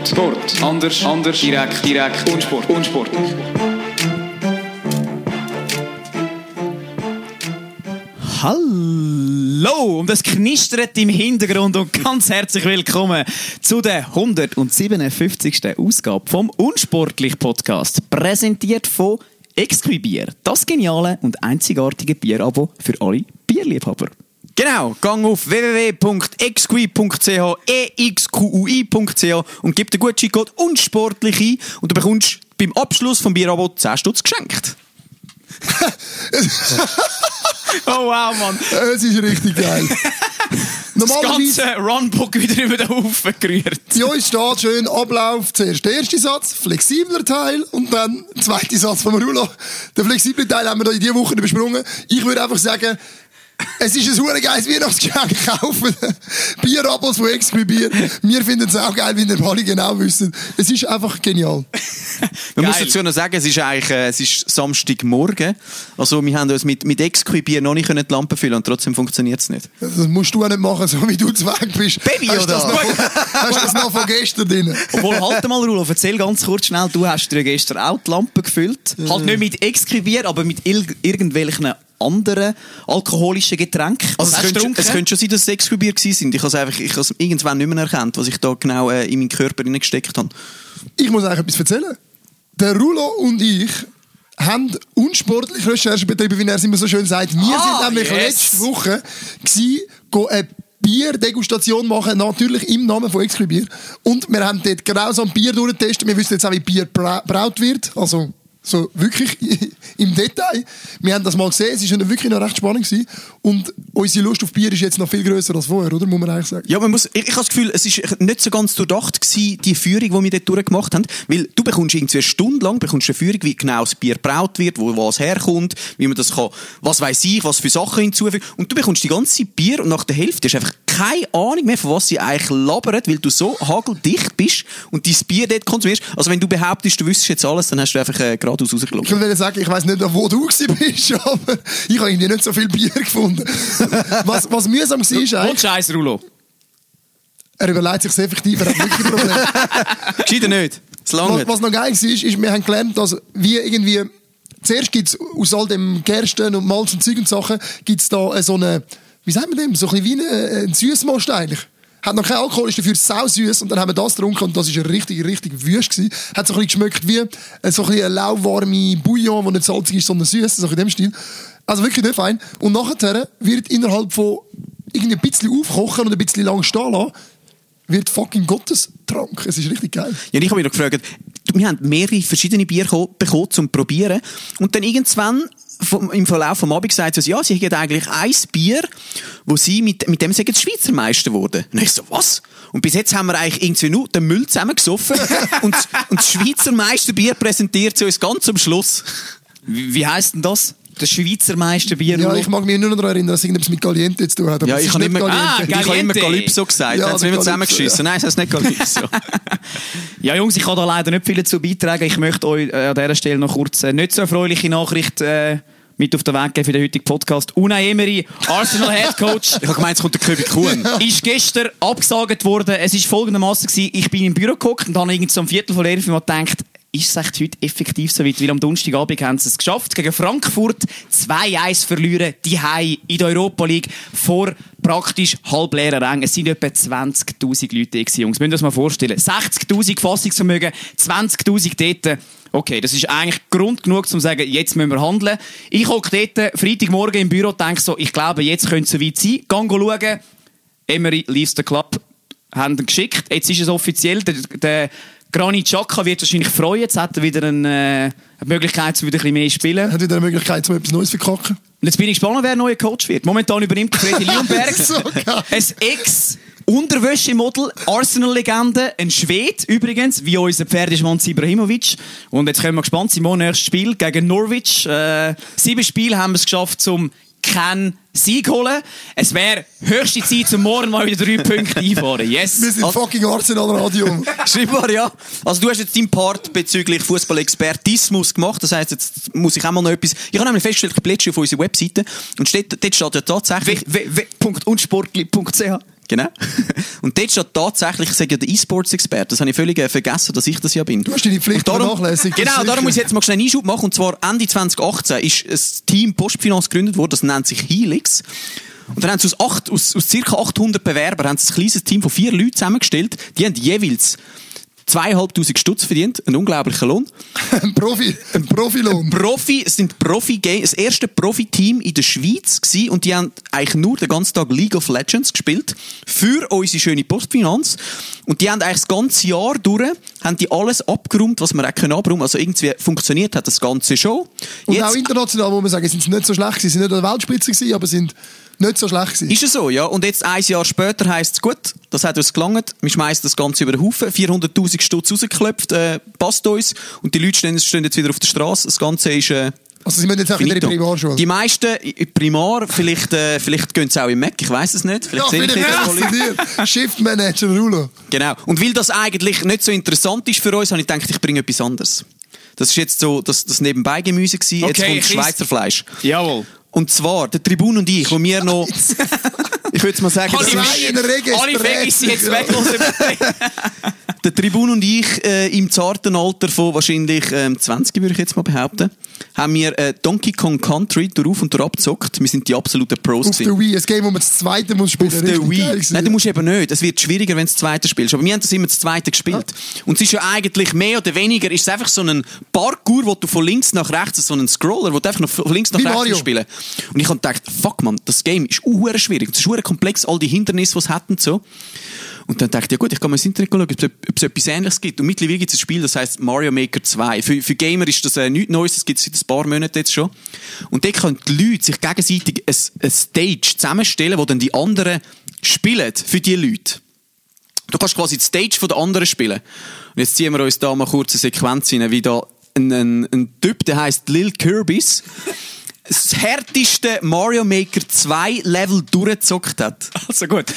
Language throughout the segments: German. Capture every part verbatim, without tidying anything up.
Sport. Sport. Anders. Anders. Direkt. Direkt. Unsport. Unsportlich. Hallo und es knistert im Hintergrund und ganz herzlich willkommen zu der hundertsiebenundfünfzigsten Ausgabe vom Unsportlich-Podcast, präsentiert von Exquibier, das geniale und einzigartige Bierabo für alle Bierliebhaber. Genau, gang auf w w w punkt exqui punkt c h, e x q u i punkt c h und gib den Gutscheincode unsportlich ein und du bekommst beim Abschluss vom Bierabo zehn Stutz geschenkt. Oh wow, Mann. Es ist richtig geil. Das ganze Runbook wieder über den Haufen gerührt. Bei uns steht schön Ablauf, zuerst der erste Satz, flexibler Teil und dann der zweite Satz von Rulo. Den flexiblen Teil haben wir da in dieser Woche übersprungen. Ich würde einfach sagen, es ist ein super geiles Weihnachtsgeschenk. Kaufen Bierabos von Exquibier. Wir finden es auch geil, wie ihr alle genau wissen. Es ist einfach genial. Man muss dazu noch sagen, es ist eigentlich äh, es ist Samstagmorgen. Also wir haben uns mit, mit Exquibier noch nicht die Lampe füllen und trotzdem funktioniert es nicht. Das musst du auch nicht machen, so wie du zu weg bist. Baby, hast oder? Das noch, hast du das noch von gestern drin? Obwohl, halt mal, Rulo, erzähl ganz kurz schnell, du hast dir gestern auch die Lampe gefüllt. Ja. Halt nicht mit Exquibier, aber mit il- irgendwelchen anderen alkoholischen Getränken. Also es, könnte, es könnte schon sein, dass es Exquibier gewesen sind. Ich habe es einfach, ich habe es irgendwann nicht mehr erkannt, was ich da genau äh, in meinen Körper hineingesteckt habe. Ich muss eigentlich etwas erzählen. Der Rulo und ich haben unsportliche Recherche betrieben, wie er es immer so schön sagt. Wir ah, sind nämlich yes. letzte Woche gewesen, go eine Bierdegustation machen, natürlich im Namen von Exquibier. Und wir haben dort genau so ein Bier durchgetestet. Wir wissen jetzt auch, wie Bier bra- braut wird. Also so wirklich im Detail. Wir haben das mal gesehen, es war wirklich noch recht spannend gewesen. Und unsere Lust auf Bier ist jetzt noch viel grösser als vorher, oder? Muss man eigentlich sagen. Ja, man muss, ich, ich habe das Gefühl, es ist nicht so ganz durchdacht gewesen, die Führung, die wir dort durchgemacht haben. Weil du bekommst irgendwie eine Stunde lang bekommst eine Führung, wie genau das Bier braut wird, wo was herkommt, wie man das kann, was weiss ich, was für Sachen hinzufügen. Und du bekommst die ganze Bier und nach der Hälfte hast du einfach keine Ahnung mehr, von was sie eigentlich labern, weil du so hageldicht bist und dein Bier dort konsumierst. Also wenn du behauptest, du wüsstest jetzt alles, dann hast du einfach äh, geradeaus rausgelaufen. Ich will sagen, ich weiss nicht, wo du bist, aber ich habe irgendwie nicht so viel Bier gefunden. Was, was mühsam war, ist eigentlich... Und Scheiß, Rulo. Er überlegt sich sehr effektiv, er hat wirklich Probleme. Gescheiter nicht. Es langt. Was, was noch geil war, ist, ist, wir haben gelernt, dass wir irgendwie... Zuerst gibt es aus all dem Gersten und Malz und Zeug und Sachen, gibt es da so eine... Wie sagt man dem? So ein bisschen wie ein, ein Süßmost eigentlich. Hat noch kein Alkohol, ist dafür sausüß und dann haben wir das getrunken und das war richtig, richtig wüst gewesen. Hat so ein bisschen geschmeckt wie so ein bisschen lauwarme Bouillon, der nicht salzig ist, sondern süß, so in dem Stil. Also wirklich nicht fein. Und nachher wird innerhalb von irgendwie ein bisschen aufkochen und ein bisschen lang stehen lassen, wird fucking Gottestrank. Es ist richtig geil. Ja, ich habe mich noch gefragt, wir haben mehrere verschiedene Bier bekommen zum Probieren und dann irgendwann vom, im Verlauf des Abends gesagt sie, ja, sie hätten eigentlich ein Bier, wo sie mit, mit dem sagen, die Schweizer Meister wurden. Und ich so, was? Und bis jetzt haben wir eigentlich irgendwie nur den Müll zusammengesoffen und, und das Schweizer Meisterbier präsentiert sie uns ganz am Schluss. Wie, wie heisst denn das? Das Schweizer Meisterbier? Ja, ich mag mich nur noch daran erinnern, dass irgendetwas mit Caliente zu tun hat. Ja, ich habe immer, ah, ich habe immer Calypso gesagt. Ja, da hat es mir immer zusammengeschissen. Ja. Nein, es heißt nicht Calypso. Ja, Jungs, ich kann da leider nicht viel dazu beitragen. Ich möchte euch äh, an dieser Stelle noch kurz eine nicht so erfreuliche Nachricht äh, mit auf den Weg geben für den heutigen Podcast. Unai Emery, Arsenal Head Coach. Ich habe gemeint, es kommt der Köbi Kuhn. Ist gestern abgesagt worden. Es war folgendermaßen gewesen, ich bin im Büro gehockt und habe irgendwie so um Viertel vor elf Uhr gedacht, ist es echt heute effektiv so weit? Weil am Donnerstagabend haben sie es geschafft, gegen Frankfurt zwei eins verlieren, die Hause in der Europa League, vor praktisch halbleeren Rängen. Es sind etwa zwanzigtausend Leute gewesen, Jungs. Müsst ihr euch das mal vorstellen. sechzigtausend Fassungsvermögen, zwanzigtausend dort. Okay, das ist eigentlich Grund genug, um zu sagen, jetzt müssen wir handeln. Ich hocke dort Freitagmorgen im Büro und denke so, ich glaube, jetzt könnte es so weit sein. Gang schauen. Emery leaves the club. Haben ihn geschickt. Jetzt ist es offiziell. Der, der Granit Xhaka wird wahrscheinlich freuen. Jetzt hat er wieder eine, äh, eine Möglichkeit, zu wieder ein bisschen mehr spielen. Hat wieder eine Möglichkeit, um etwas Neues zu verkacken. Und jetzt bin ich gespannt, wer neuer Coach wird. Momentan übernimmt Freddy Leonberg. So geil. Ein Ex-Unterwäschemodel, Arsenal-Legende, ein Schwede übrigens, wie unser Pferdeschwanz Ibrahimovic. Und jetzt können wir gespannt sein, morgen erstes Spiel gegen Norwich. Äh, sieben Spiele haben wir es geschafft, zum keinen Sieg holen. Es wäre höchste Zeit, zum morgen mal wieder drei Punkte einfahren. Yes. Wir sind also, fucking Arsenal-Radio. Scheinbar, ja. Also du hast jetzt deinen Part bezüglich Fußball-Expertismus gemacht. Das heisst, jetzt muss ich auch mal noch etwas... Ich habe nämlich festgestellt, ich plätsche auf unserer Webseite und steht, dort steht ja tatsächlich... w w w punkt unsportli punkt c h Genau. Und dort steht tatsächlich, ich sage ja der E-Sports-Experte, das habe ich völlig äh, vergessen, dass ich das ja bin. Du hast deine Pflicht vernachlässigt. Genau, darum muss ich jetzt mal schnell einen Einschub machen. Und zwar Ende zwanzig achtzehn ist ein Team Postfinanz gegründet worden, das nennt sich Helix. Und dann haben sie aus, acht, aus, aus ca. achthundert Bewerbern haben sie ein kleines Team von vier Leuten zusammengestellt. Die haben jeweils zweitausendfünfhundert Stutz verdient, ein unglaublicher Lohn. Ein Profi, ein Profilohn. Profi, es sind Profi das erste Profi-Team in der Schweiz gewesen, und die haben eigentlich nur den ganzen Tag League of Legends gespielt für unsere schöne Postfinanz. Und die haben eigentlich das ganze Jahr durch, haben die alles abgeräumt, was man auch abräumen können. Also irgendwie funktioniert hat das Ganze schon. Und Jetzt, auch international, muss man sagen, sind sie nicht so schlecht gewesen. Sie sind nicht an der Weltspitze gewesen, aber sind nicht so schlecht gewesen. Ist es so, ja. Und jetzt, ein Jahr später, heisst es, gut, das hat uns gelangt. Wir schmeißen das Ganze über den Haufen. vierhunderttausend Stutz rausgeklopft, äh, passt uns. Und die Leute stehen, stehen jetzt wieder auf der Straße. Das Ganze ist, äh, also sie müssen jetzt auch wieder in die Primarschule. Die meisten in Primar, vielleicht, äh, vielleicht gehen sie auch im Mac, ich weiss es nicht. Vielleicht ja, sehe ich vielleicht das dir. Shift Manager Rulo. Genau. Und weil das eigentlich nicht so interessant ist für uns, habe ich gedacht, ich bringe etwas anderes. Das ist jetzt so das, das Nebenbei-Gemüse gewesen. Okay, jetzt kommt Schweizer Fleisch. Jawohl. Und zwar, der Tribun und ich, wo wir noch... Ich würde mal sagen... Alle Fegis sind jetzt weg. Der Tribun und ich, äh, im zarten Alter von wahrscheinlich ähm, zwanzig, würde ich jetzt mal behaupten, haben wir äh, Donkey Kong Country darauf und darauf gezockt. Wir sind die absoluten Pros auf gewesen. Auf der Wii, ein Game, wo man das zweite muss spielen muss. Auf der Wii. Nein, du musst eben nicht. Es wird schwieriger, wenn du das zweite spielst. Aber wir haben das immer das zweite gespielt. Ah. Und es ist ja eigentlich mehr oder weniger, ist es einfach so ein Parkour, wo du von links nach rechts, so einen Scroller, wo du einfach noch von links nach Wie rechts Mario. Spielen. Und ich habe gedacht, fuck man, das Game ist uhr schwierig. Es ist uhr komplex, all die Hindernisse, die es hat und so. Und dann dachte ich, ja gut, ich kann mal ins Internet schauen, ob es, ob es etwas Ähnliches gibt. Und mittlerweile gibt es ein Spiel, das heisst Mario Maker zwei. Für, für Gamer ist das äh, nichts Neues, das gibt es seit ein paar Monaten jetzt schon. Und dort können die Leute sich gegenseitig ein, ein Stage zusammenstellen, wo dann die anderen spielen für die Leute. Du kannst quasi die Stage von den anderen spielen. Und jetzt ziehen wir uns da mal kurz eine Sequenz rein, wie da ein, ein, ein Typ, der heisst Lil Kirbys, das härteste Mario Maker zwei Level durchgezockt hat. Also gut.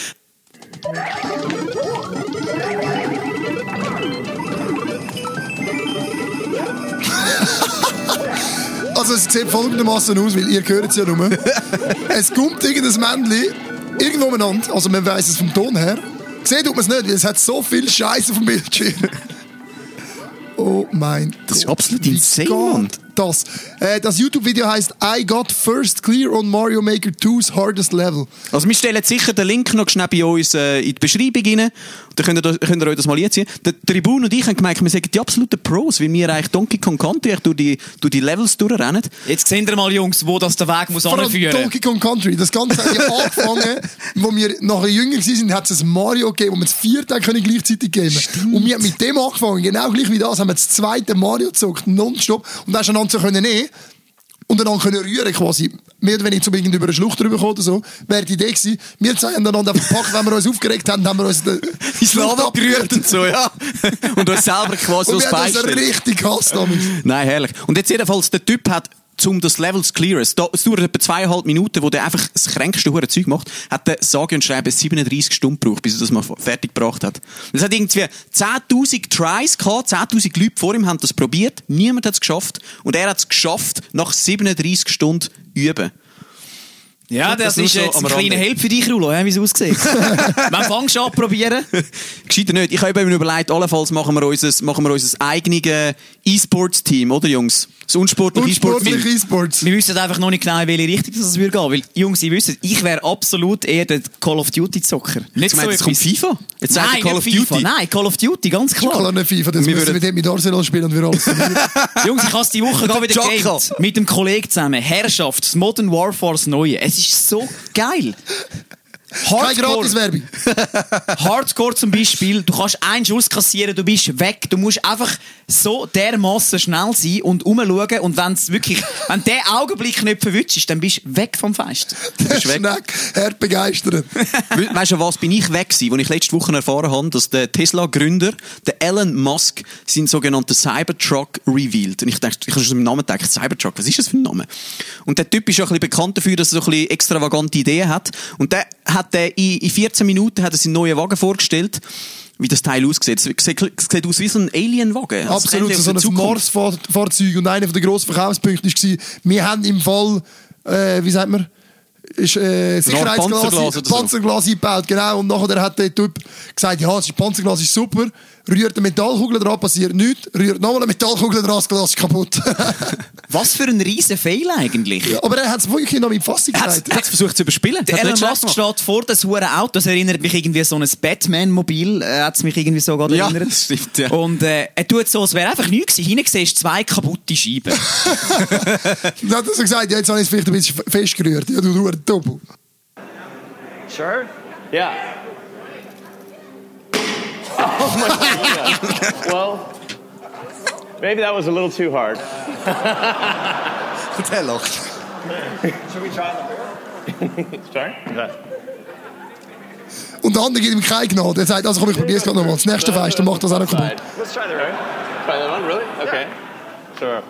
Also es sieht folgendermaßen aus, weil ihr hört es ja nur. Es kommt irgendein Männchen irgendwo umeinander, also man weiss es vom Ton her. Sehen tut man es nicht, weil es hat so viel Scheiße auf dem Bildschirm. Oh mein Gott. Das ist absolut insane. Das, äh, das YouTube-Video heisst I got first clear on Mario Maker two's hardest level. Also wir stellen sicher den Link noch schnell bei uns äh, in die Beschreibung rein. Dann könnt ihr, könnt ihr euch das mal einziehen. Der Tribun und ich haben gemerkt, wir sind die absoluten Pros, weil wir eigentlich Donkey Kong Country durch die, durch die Levels durchrennen. Jetzt sehen ihr mal, Jungs, wo das der Weg muss anführen. Donkey Kong Country. Das Ganze hat ja angefangen, wo wir nachher jünger waren, hat es ein Mario gegeben, wo wir das vierte können gleichzeitig geben. Stimmt. Und wir haben mit dem angefangen, genau gleich wie das, haben wir das zweite Mario gezockt, nonstop. Und dann hast du einander so können nehmen und dann können rühren quasi. Mehr oder weniger zum irgendwie über eine Schlucht drüber kommen oder so. Wäre die Idee gewesen. Wir zwei haben einander verpackt, wenn wir uns aufgeregt haben, haben wir uns den ins Lava gerührt und so, ja. Und uns selber quasi und wir haben uns richtig gehasst damals. Nein, herrlich. Und jetzt jedenfalls, der Typ hat, um das Level zu clearen, es dauert etwa zweieinhalb Minuten, wo der einfach das kränkste hure Zeug macht, hat der sage und schreibe siebenunddreissig Stunden gebraucht, bis er das mal fertig gebracht hat. Es hat irgendwie zehntausend Tries gehabt, zehntausend Leute vor ihm haben das probiert, niemand hat es geschafft und er hat es geschafft nach siebenunddreissig Stunden üben. Ja, das, das ist jetzt so ein kleiner Help für dich, Rulo, wie es aussieht. Wann fängst du an zu probieren? Gescheiter nicht. Ich habe eben überlegt, allenfalls machen wir unser, machen wir unser eigenes E-Sports-Team, oder Jungs? Das unsportliche E-Sports. E-Sports. Wir wissen einfach noch nicht genau, in welche Richtung das würde gehen. Weil, Jungs, ihr wisst, ich wäre absolut eher der Call of Duty-Zocker. Nicht so jetzt kommt FIFA? Jetzt Nein, Call of FIFA. Duty. Nein, Call of Duty, ganz klar. Klar nicht FIFA, das müssen wir mit Arsenal spielen und wir alles. Jungs, ich habe es die Woche gerade wieder gegamed. Mit dem Kollegen zusammen. Herrschaft, das Modern Warfare, das Neue. Es ist so geil. Keine Gratiswerbung. Hardcore zum Beispiel, du kannst einen Schuss kassieren, du bist weg. Du musst einfach so dermassen schnell sein und rumschauen. Und wenn's wirklich, wenn der Augenblick nicht verwünscht ist, dann bist du weg vom Fest. Der Schneck, hart begeistert. Weißt du was, bin ich weg gewesen, als ich letzte Woche erfahren habe, dass der Tesla-Gründer, der Elon Musk, seinen sogenannten Cybertruck revealed. Und ich dachte, ich habe schon im Namen gedacht, Cybertruck, was ist das für ein Name? Und der Typ ist ja ein bisschen bekannt dafür, dass er so ein bisschen extravagante Ideen hat. Und der hat er in, in vierzehn Minuten hat er seinen neuen Wagen vorgestellt, wie das Teil aussieht. Es sieht, sieht aus wie so ein Alien-Wagen. Also absolut, so ein Mars-Fahrzeug. Und einer der grossen Verkaufspunkte war, wir haben im Fall, äh, wie sagt man, ist äh, Sicherheitsglas, Panzerglas oder so. Panzerglas eingebaut, genau. Und nachher hat der Typ gesagt, ja, das Panzerglas ist super, rührt eine Metallkugel dran, passiert nichts, rührt nochmal eine Metallkugel dran, das Glas ist kaputt. Was für ein riesen Fail eigentlich. Ja, aber er hat es wirklich noch mit Fassung gesagt. Er hat es versucht zu überspielen. Der Hat Elon nicht Spaß Musk gemacht. steht vor das hure Auto, das erinnert mich irgendwie so an ein Batman-Mobil, äh, hat es mich irgendwie so gerade Ja, erinnert. das stimmt, ja. Und äh, er tut so, es wäre einfach nichts gewesen. Hinten siehst du zwei kaputte Scheiben. Dann hat er so gesagt, ja, jetzt habe ich es vielleicht ein bisschen festgerührt. Ja, du, du, Doppel. Sure? Yeah. Oh my God. Yeah. Well, maybe that was a little too hard. Der lacht. Should we try the Sorry? Okay. Und der andere gibt ihm keine Gnade. Er sagt, also komm, ich probiere es gerade nochmal. Das nächste Fest, dann macht das auch noch kaputt. Let's try the right. Try that one, really? Okay. Sure.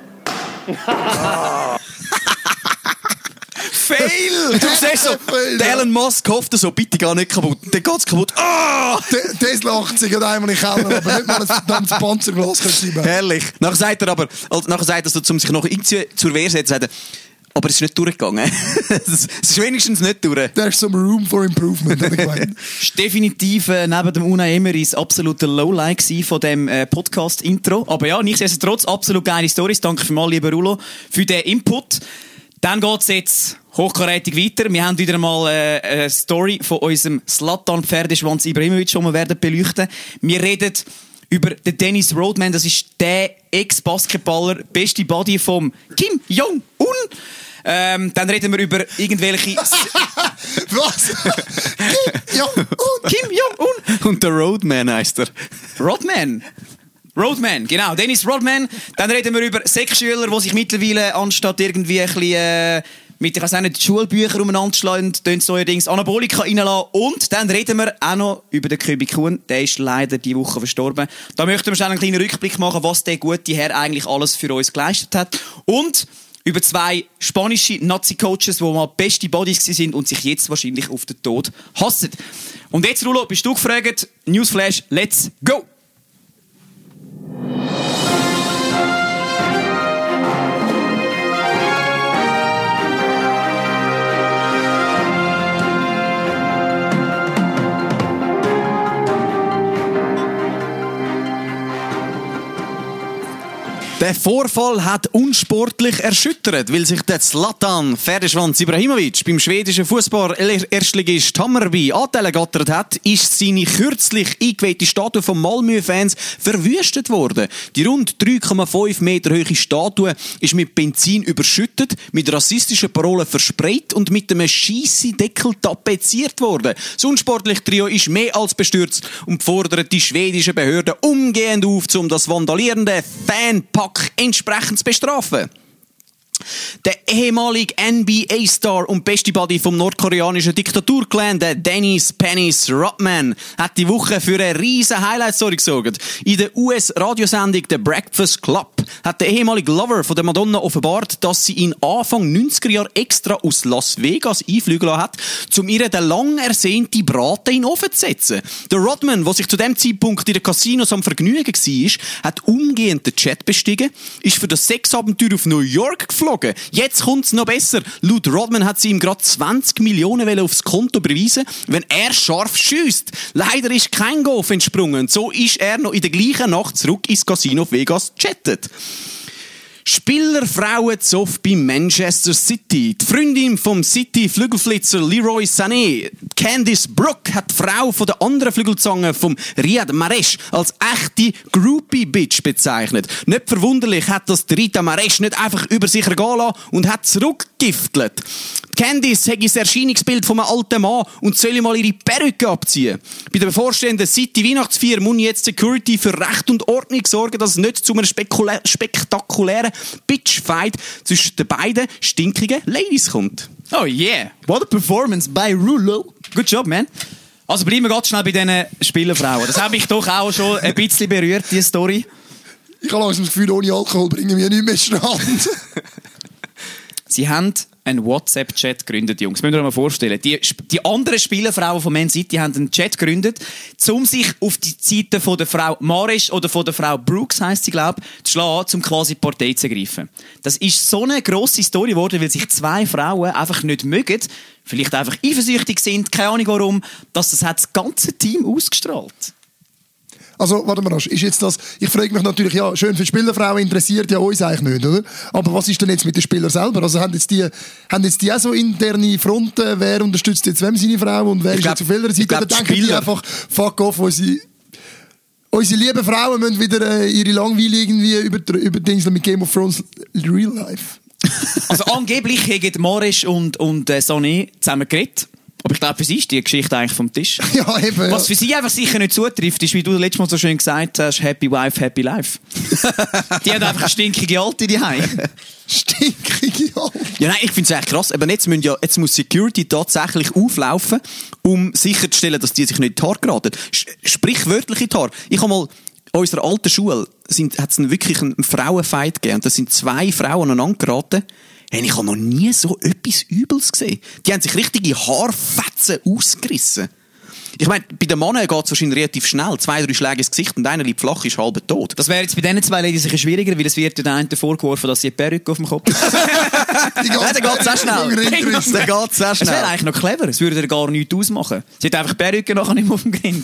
Fail! Du siehst so, Fail, der ja. Elon Musk hofft so, bitte gar nicht kaputt. Dann geht's kaputt. Ah! Der- Das lacht sich gerade einmal in den Keller, aber nicht mal ein verdammtes Panzerglas können schreiben. Herrlich. Nachher sagt er aber, also nachher sagt er so, um sich noch irgendwie zur Wehr zu setzen, sagt er, aber es ist nicht durchgegangen. Es ist wenigstens nicht durch. Der ist so ein Room for Improvement, hat er gemeint. Das war definitiv äh, neben dem Unai Emery das absolute Lowlight gewesen von dem äh, Podcast-Intro. Aber ja, nichtsdestotrotz absolut geile Storys. Danke vielmals, lieber Rulo, für den Input. Dann geht's jetzt hochkarätig weiter. Wir haben wieder mal äh, eine Story von unserem Zlatan-Pferdeschwanz Ibrahimovic, die wir werden beleuchten. Wir reden über den Dennis Rodman. Das ist der Ex-Basketballer, beste Buddy vom Kim Jong-un. Ähm, dann reden wir über irgendwelche... Was? Ja, und Kim Jong-un! Und der Roadman heisst er. Rodman. Rodman, genau. Dennis Rodman. Dann reden wir über Sexschüler, die sich mittlerweile anstatt irgendwie ein bisschen, äh, mit, ich weiß auch nicht, Schulbücher umeinander schlagen, tun so neuerdings Anabolika reinlassen. Und dann reden wir auch noch über den Köbi Kuhn. Der ist leider diese Woche verstorben. Da möchten wir schnell einen kleinen Rückblick machen, was der gute Herr eigentlich alles für uns geleistet hat. Und über zwei spanische Nazi-Coaches, die mal beste Buddies waren und sich jetzt wahrscheinlich auf den Tod hassen. Und jetzt, Rulo, bist du gefragt. Newsflash, let's go! Der Vorfall hat unsportlich erschüttert, weil sich der Zlatan Pferdeschwanz Ibrahimovic beim schwedischen Fußball-Erstligist Hammarby Anteile gattert hat, ist seine kürzlich eingeweihte Statue von Malmö-Fans verwüstet worden. Die rund drei Komma fünf Meter hohe Statue ist mit Benzin überschüttet, mit rassistischen Parolen versprayt und mit einem Scheissendeckel tapeziert worden. Das unsportliche Trio ist mehr als bestürzt und fordert die schwedischen Behörden umgehend auf, um das vandalierende Fanpack entsprechend zu bestrafen. Der ehemalige N B A-Star und beste Buddy vom nordkoreanischen Diktaturclan, der Dennis Pennis Rodman, hat die Woche für eine riesen Highlight-Story gesorgt. In der U S-Radiosendung The Breakfast Club hat der ehemalige Lover von der Madonna offenbart, dass sie ihn Anfang neunziger Jahre extra aus Las Vegas einfliegen lassen hat, um ihr den lang ersehnten Braten in den Ofen zu setzen. Der Rodman, der sich zu dem Zeitpunkt in den Casinos am Vergnügen war, hat umgehend den Jet bestiegen, ist für das Sexabenteuer auf New York geflogen. Jetzt kommt's noch besser. Laut Rodman hat sie ihm gerade zwanzig Millionen aufs Konto überweisen, wenn er scharf schiesst. Leider ist kein Golf entsprungen. So ist er noch in der gleichen Nacht zurück ins Casino Vegas gechattet. Spielerfrauen zoff bei Manchester City. Die Freundin vom City-Flügelflitzer Leroy Sané, Candice Brooke, hat die Frau von der anderen Flügelzange vom Riyad Mahrez als echte Groupie-Bitch bezeichnet. Nicht verwunderlich hat das Rita Mahrez nicht einfach über sich ergehen lassen und hat zurückgiftelt. Candice hat das Erscheinungsbild von einem alten Mann und soll mal ihre Perücke abziehen. Bei der bevorstehenden City-Weihnachtsfeier muss jetzt Security für Recht und Ordnung sorgen, dass es nicht zu einem spekula- spektakulären Bitchfight zwischen den beiden stinkigen Ladies kommt. Oh yeah, what a performance by Rulo. Good job, man. Also bleiben wir ganz schnell bei diesen Spielerfrauen. Das hat mich doch auch schon ein bisschen berührt, diese Story. Ich habe langsam das Gefühl, ohne Alkohol bringen wir nichts mehr zustande. Sie haben einen WhatsApp-Chat gegründet, Jungs. Müsst ihr euch mal vorstellen. Die, die anderen Spielerfrauen von Man City haben einen Chat gegründet, um sich auf die Seite von der Frau Maresch oder von der Frau Brooks, heisst sie, glaube ich, zu schlagen, um quasi die Partei zu ergreifen. Das ist so eine grosse Story geworden, weil sich zwei Frauen einfach nicht mögen, vielleicht einfach eifersüchtig sind, keine Ahnung warum, dass das hat das ganze Team ausgestrahlt. Also, warte mal, ist jetzt das, ich frage mich natürlich, ja, schön für die Spielerfrauen interessiert ja uns eigentlich nicht, oder? Aber was ist denn jetzt mit den Spielern selber? Also, haben jetzt die, haben jetzt die auch so interne Fronten, wer unterstützt jetzt wem seine Frau und wer ich ist glaub, jetzt auf welcher Seite? Oder denken die einfach, fuck off, unsere, unsere lieben Frauen müssen wieder äh, ihre Langweile irgendwie über, über Dings mit Game of Thrones Real Life? Also, angeblich haben Maresch und, und äh, Sané zusammen geredet. Aber ich glaube, für sie ist die Geschichte eigentlich vom Tisch. Ja, eben, Was ja. für sie einfach sicher nicht zutrifft, ist, wie du letztes Mal so schön gesagt hast, Happy Wife, Happy Life. Die hat einfach eine stinkige Alte daheim. Stinkige Alte? Ja, nein, ich finde es echt krass. Aber jetzt, müssen ja, jetzt muss Security tatsächlich auflaufen, um sicherzustellen, dass die sich nicht in die Haare geraten. Sprichwörtlich in die Haare. Ich habe mal in unserer alten Schule hat es wirklich einen Frauenfight gegeben. Und da sind zwei Frauen aneinander geraten. Hey, ich habe noch nie so etwas Übles gesehen. Die haben sich richtige Haarfetzen ausgerissen. Ich meine, bei den Männern geht es wahrscheinlich relativ schnell. Zwei, drei Schläge ins Gesicht und einer liegt flach, ist halb tot. Das wäre jetzt bei diesen zwei Ladies sicher schwieriger, weil es wird ja der eine vorgeworfen, dass sie eine Perücke auf dem Kopf haben. Nein, der geht sehr schnell. Der geht sehr schnell. Das wäre eigentlich noch clever. Es würde ihr gar nichts ausmachen. Sie hat einfach Perücke nachher nicht mehr auf dem Grind.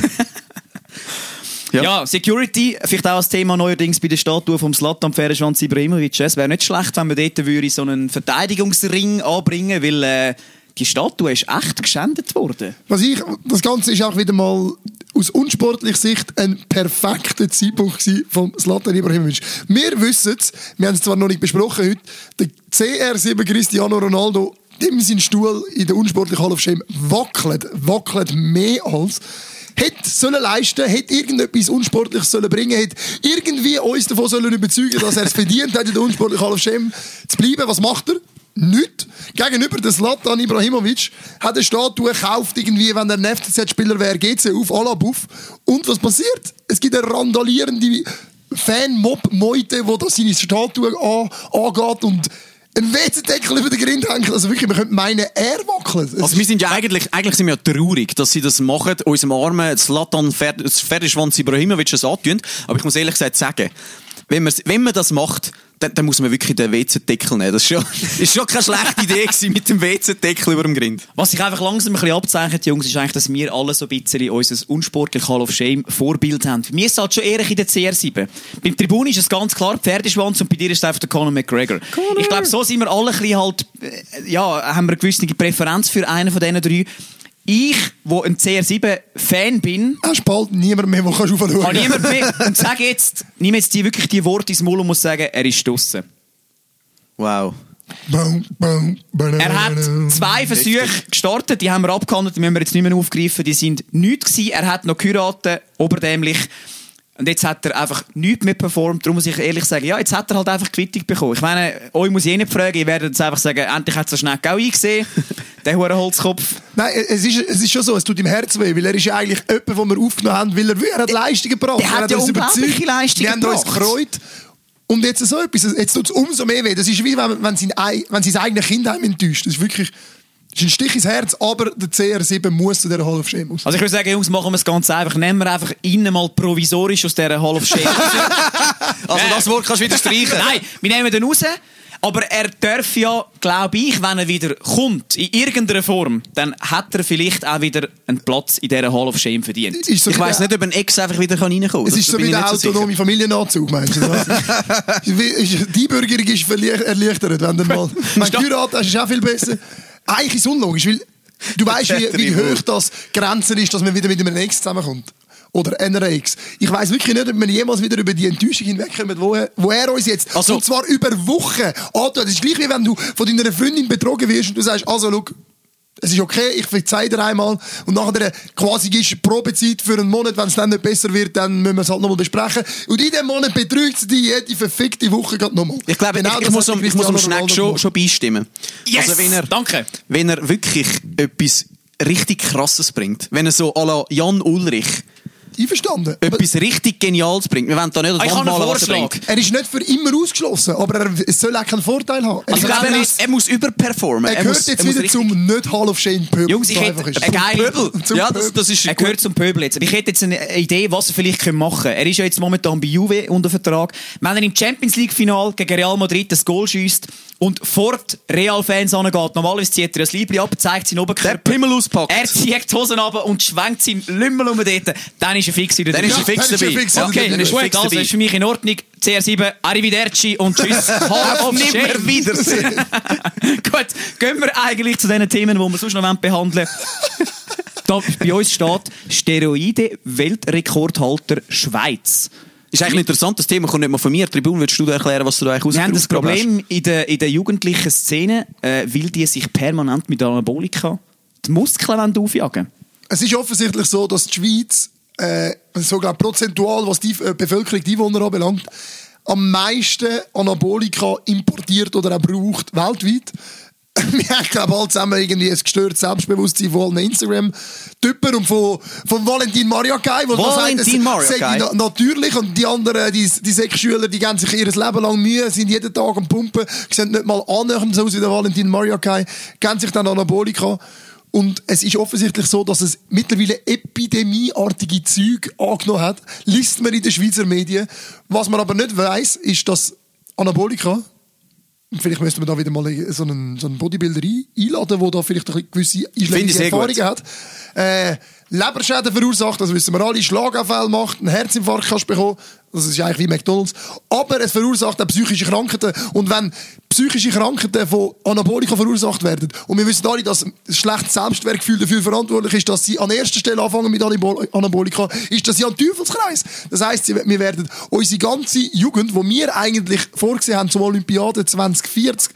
Ja. ja, Security, vielleicht auch als Thema neuerdings bei der Statue vom Zlatan Pferdeschwanz Ibrahimovic. Es wäre nicht schlecht, wenn man dort würde so einen Verteidigungsring anbringen würde, weil äh, die Statue ist echt geschändet worden. Was ich, das Ganze ist auch wieder mal aus unsportlicher Sicht ein perfekter Zeitpunkt von Zlatan Ibrahimovic. Wir wissen es, wir haben es zwar noch nicht besprochen heute, der C R sieben Cristiano Ronaldo, dem sein Stuhl in der unsportlichen Hall of Shame wackelt, wackelt mehr als hätte sollen leisten, hätte irgendetwas Unsportliches sollen bringen, hätte irgendwie uns davon sollen überzeugen, dass er es verdient hat, in der unsportlichen Hall of Shame zu bleiben. Was macht er? Nichts. Gegenüber dem Zlatan Ibrahimovic hat eine Statue gekauft, irgendwie, wenn er ein F C Z-Spieler wäre, geht sie auf Alabuff. Und was passiert? Es gibt eine randalierende Fan-Mob-Meute, die da seine Statue an, angeht und ein W C-Deckel über den Grind hängt. Also wirklich, man könnte meinen, er wackelt. Also wir sind ja eigentlich, eigentlich sind wir ja traurig, dass sie das machen, unserem armen Zlatan Pferdeschwanz Ibrahimovic das antun. Aber ich muss ehrlich gesagt sagen, wenn man, wenn man das macht, dann, dann muss man wirklich den W C-Deckel nehmen. Das ist schon, ist schon keine schlechte Idee gewesen, mit dem W C-Deckel über dem Grind. Was sich einfach langsam ein bisschen abzeichnet, Jungs, ist eigentlich, dass wir alle so ein bisschen unser unsportliches Hall of Shame Vorbild haben. Mir ist es halt schon eher in der C R sieben. Beim Tribun ist es ganz klar Pferdeschwanz und bei dir ist es einfach der Conor McGregor. Conor. Ich glaube, so sind wir alle ein bisschen halt, ja, haben wir eine gewisse Präferenz für einen von diesen drei. Ich, der ein C R sieben Fan bin... Hast bald niemand mehr, der kannst aufschauen. Kann niemand mehr. Und sage jetzt, nimm jetzt die, wirklich die Worte ins Maul und muss sagen, er ist draussen. Wow. Er hat zwei Versuche gestartet, die haben wir abgehandelt, die müssen wir jetzt nicht mehr aufgreifen, die sind nichts gewesen. Er hat noch geheiratet, oberdämlich. Und jetzt hat er einfach nichts mehr performt. Darum muss ich ehrlich sagen, ja, jetzt hat er halt einfach die Quittung bekommen. Ich meine, euch muss ich eh nicht fragen, ihr werdet jetzt einfach sagen, endlich hat es so schnell auch eingesehen, der hure Holzkopf. Nein, es ist, es ist schon so, es tut ihm Herz weh, weil er ist ja eigentlich jemand, den wir aufgenommen haben, weil er, er hat Leistungen gebracht. Der hat, hat ja unglaubliche Leistungen wir haben gebracht. Uns gefreut. Und jetzt so etwas, jetzt tut es umso mehr weh. Das ist wie wenn, wenn, sein, wenn sein eigenes Kind einem enttäuscht. Das ist wirklich... Das ist ein Stich ins Herz, aber der C R sieben muss zu dieser Hall of Shame aus. Also ich würde sagen, Jungs, machen wir es ganz einfach. Nehmen wir einfach innen mal provisorisch aus dieser Hall of Shame. Also das Wort kannst du wieder streichen. Nein, wir nehmen den raus. Aber er darf ja, glaube ich, wenn er wieder kommt, in irgendeiner Form, dann hat er vielleicht auch wieder einen Platz in dieser Hall of Shame verdient. So ich weiss nicht, ob ein Ex einfach wieder reinkommen kann. Es ist so wie der autonome so Familiennachzug, meinst du? Die Bürgerung ist erleichtert, wenn du mal... Mein Heirat, das ist auch viel besser. Eigentlich ist es unlogisch, weil du weißt, wie, wie hoch das Grenze ist, dass man wieder mit einem Ex zusammenkommt. Oder einer Ex. Ich weiss wirklich nicht, ob wir jemals wieder über die Enttäuschung hinwegkommen, wo er, wo er uns jetzt, also, und zwar über Wochen, antut. Das ist gleich wie wenn du von deiner Freundin betrogen wirst und du sagst, also, schau, es ist okay, ich verzeih dir einmal. Und nachher quasi ist Probezeit für einen Monat. Wenn es dann nicht besser wird, dann müssen wir es halt nochmal besprechen. Und in diesem Monat betrügt sie dich jede verfickte Woche gerade nochmal. Ich glaube, genau, ich, ich, muss um, ich muss um Schneck schon, schon beistimmen. Yes! Also wenn er, danke! Wenn er wirklich etwas richtig Krasses bringt, wenn er so à la Jan Ulrich einverstanden. Aber etwas richtig Geniales bringt. Wir wollen da nicht Ah, ich habe einen was er Vorschlag. bringt. er ist nicht für immer ausgeschlossen, aber er, es soll auch keinen Vorteil haben. Er, Also, ist- ich glaube, er, wenn muss, er muss überperformen. er gehört muss, jetzt er muss wieder richtig- zum nicht Hall of Shame Pöbel. Jungs, ich so hätte einfach ist eine es. geile- Pöbel. Zum Ja, das, Pöbel. das ist Er gut. gehört zum Pöbel jetzt. Aber ich hätte jetzt eine Idee, was er vielleicht machen könnte. Er ist ja jetzt momentan bei Juve unter Vertrag. Wenn er im Champions League-Final gegen Real Madrid das Goal schiesst und vor die Real-Fans angeht, normalerweise zieht er das Liebling ab, zeigt seinen Oberkörper. Der Pimmel auspackt. Er zieht die Hosen ab und schwenkt seinen Lümmel um dort. Dann ist er fix wieder Dann dabei. ist er fix dann ist er dabei. fix Ja, Okay, dann ist er gut, fix also dabei. ist für mich in Ordnung. C R sieben, Arrivederci und tschüss. Hall of Nicht mehr Shame. wiedersehen. Gut, gehen wir eigentlich zu den Themen, die wir sonst noch behandeln wollen. Da bei uns steht Steroide-Weltrekordhalter Schweiz. Ist eigentlich ein interessantes Thema, kommt nicht mal von mir. Tribun, würdest du da erklären, was du da eigentlich Wir haben das ausgeführt hast? Problem in der, in der jugendlichen Szene, äh, weil die sich permanent mit Anabolika die Muskeln wollen aufjagen. Es ist offensichtlich so, dass die Schweiz, äh, so glaub, prozentual, was die äh, Bevölkerung, die Einwohner anbelangt, am meisten Anabolika importiert oder auch braucht weltweit. Wir haben, glaube ich, alle zusammen irgendwie ein gestörtes Selbstbewusstsein von allen Instagram-Typen und von, von Valentin Mariakai, wo Valentin Mariakai. na, natürlich und die anderen, die, die Sechsschüler, die geben sich ihr Leben lang Mühe, sind jeden Tag am Pumpen, sehen nicht mal annähernd so aus wie der Valentin Mariakai, geben sich dann Anabolika. Und es ist offensichtlich so, dass es mittlerweile epidemieartige Züge angenommen hat, liest man in den Schweizer Medien. Was man aber nicht weiss, ist, dass Anabolika, vielleicht müsste man da wieder mal so einen, so einen Bodybuilder ein, einladen, der da vielleicht eine gewisse Finde ich einschlägige sehr Erfahrungen gut. hat, äh, Leberschäden verursacht, das wissen wir alle, Schlaganfall macht, einen Herzinfarkt kannst du bekommen, das ist eigentlich wie McDonalds, aber es verursacht auch psychische Krankheiten und wenn psychische Krankheiten von Anabolika verursacht werden und wir wissen alle, dass ein schlechtes Selbstwertgefühl dafür verantwortlich ist, dass sie an erster Stelle anfangen mit Anabol- Anabolika, ist das ja ein Teufelskreis. Das heisst, sie- wir werden unsere ganze Jugend, die wir eigentlich vorgesehen haben zum Olympiade zwanzig vierzig,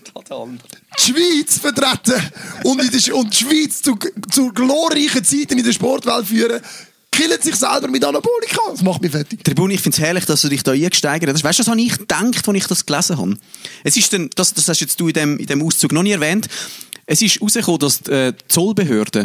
die Schweiz vertreten und, in der, und die Schweiz zu, zu glorreichen Zeiten in der Sportwelt führen, killen sich selber mit Anabolika. Das macht mich fertig. Tribun, ich finde es herrlich, dass du dich da eingesteigert hast. Weißt du, was habe ich gedacht, als ich das gelesen habe? Es ist dann, das, das hast jetzt du in dem, in dem Auszug noch nie erwähnt. Es ist herausgekommen, dass die, äh, die Zollbehörden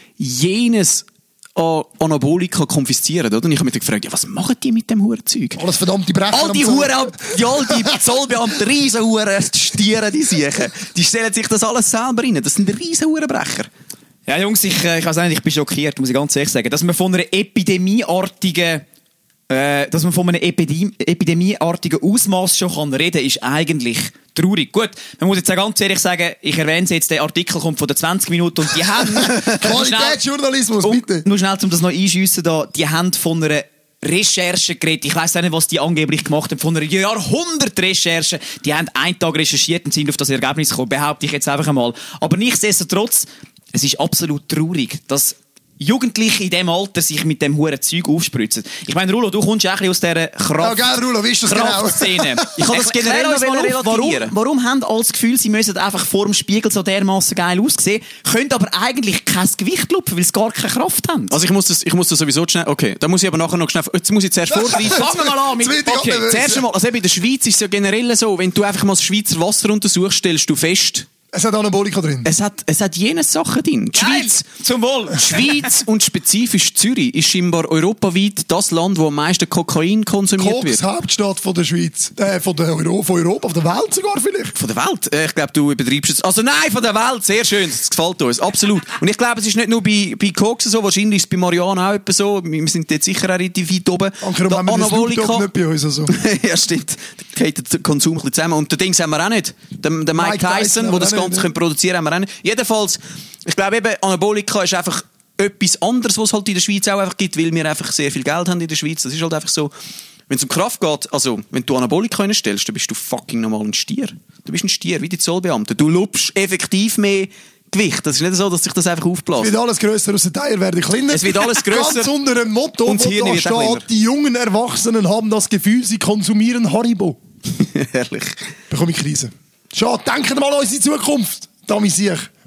jenes an Anabolika konfiszieren, oder? Und ich habe mich dann gefragt, ja, was machen die mit dem Hurenzeug? Alles verdammte Brecher. All die am Zoll. Huren, die, all die Zollbeamten, riesen Huren, die Stiere, die Siechen, die stellen sich das alles selber rein. Das sind riesen Hurenbrecher. Ja, Jungs, ich, äh, ich weiß nicht, ich bin schockiert, muss ich ganz ehrlich sagen. Dass man von einer epidemieartigen, äh, dass man von einem Epidem epidemieartigen Ausmaß schon kann reden, ist eigentlich traurig. Gut, man muss jetzt auch ganz ehrlich sagen, ich erwähne es jetzt, der Artikel kommt von den zwanzig Minuten und die haben... Qualitätsjournalismus, Und bitte. nur schnell, um das noch einschiessen, da, die haben von einer Recherche geredet. Ich weiss auch nicht, was die angeblich gemacht haben. Von einer Jahrhundert-Recherche. Die haben einen Tag recherchiert und sind auf das Ergebnis gekommen. Behaupte ich jetzt einfach einmal. Aber nichtsdestotrotz, es ist absolut traurig, dass Jugendliche in diesem Alter sich mit dem huren Zeug aufspritzen. Ich meine, Rulo, du kommst ja ein bisschen aus dieser Kraft... Ja, gell, Rulo, wie ist das genau? Kraftszene. Ich kann das Erklär generell uns noch mal auf, warum, relativieren. warum haben alle das Gefühl, sie müssen einfach vor dem Spiegel so dermassen geil aussehen, können aber eigentlich kein Gewicht lupfen, weil sie gar keine Kraft haben? Also ich muss das, ich muss das sowieso schnell, okay, da muss ich aber nachher noch schnell, jetzt muss ich zuerst vorgreifen. Fangen wir mal an mit... Jetzt wird ich Okay, abnehmen. Zuerst einmal, also eben in der Schweiz ist es ja generell so, wenn du einfach mal das Schweizer Wasser untersuchst, stellst du fest, Es hat Anabolika drin. es hat, es hat jene Sachen drin. Die Geil. Schweiz, Zum Wohl! die Schweiz und spezifisch Zürich ist scheinbar europaweit das Land, wo am meisten Kokain konsumiert Koks, wird. Hauptstadt von der Schweiz. Äh, von, der Euro, von Europa, von der Welt sogar vielleicht. Von der Welt? Äh, Ich glaube, du übertreibst es. Also nein, von der Welt. Sehr schön. Das gefällt uns. Absolut. Und ich glaube, es ist nicht nur bei, bei Koks so. Wahrscheinlich ist es bei Mariana auch etwa so. Wir sind jetzt sicher auch relativ weit oben. Danke, darum haben wir den Snoop Dogg nicht bei uns. Also. Ja, stimmt. Da geht der Konsum ein bisschen zusammen. Und den Dings haben wir auch nicht. Den, den Mike, Mike Tyson Tyson, haben der wir das auch Ganze nicht, können produzieren haben wir auch nicht. Jedenfalls, ich glaube eben, Anabolika ist einfach etwas anderes, was es halt in der Schweiz auch einfach gibt, weil wir einfach sehr viel Geld haben in der Schweiz. Das ist halt einfach so. Wenn es um Kraft geht, also, wenn du Anabolika stellst, dann bist du fucking normal ein Stier. Du bist ein Stier, wie die Zollbeamten. Du lupst effektiv mehr Gewicht. Das ist nicht so, dass sich das einfach Es aufbläst. wird alles grösser, aus den Teilen werden kleiner. Es wird alles grösser. Ganz unter einem Motto, Und das wo Hirn da wird auch kleiner. steht, die jungen Erwachsenen haben das Gefühl, sie konsumieren Haribo. Herrlich. Bekomme ich Krise. Schade, denken mal an unsere Zukunft. Damit sehe ich.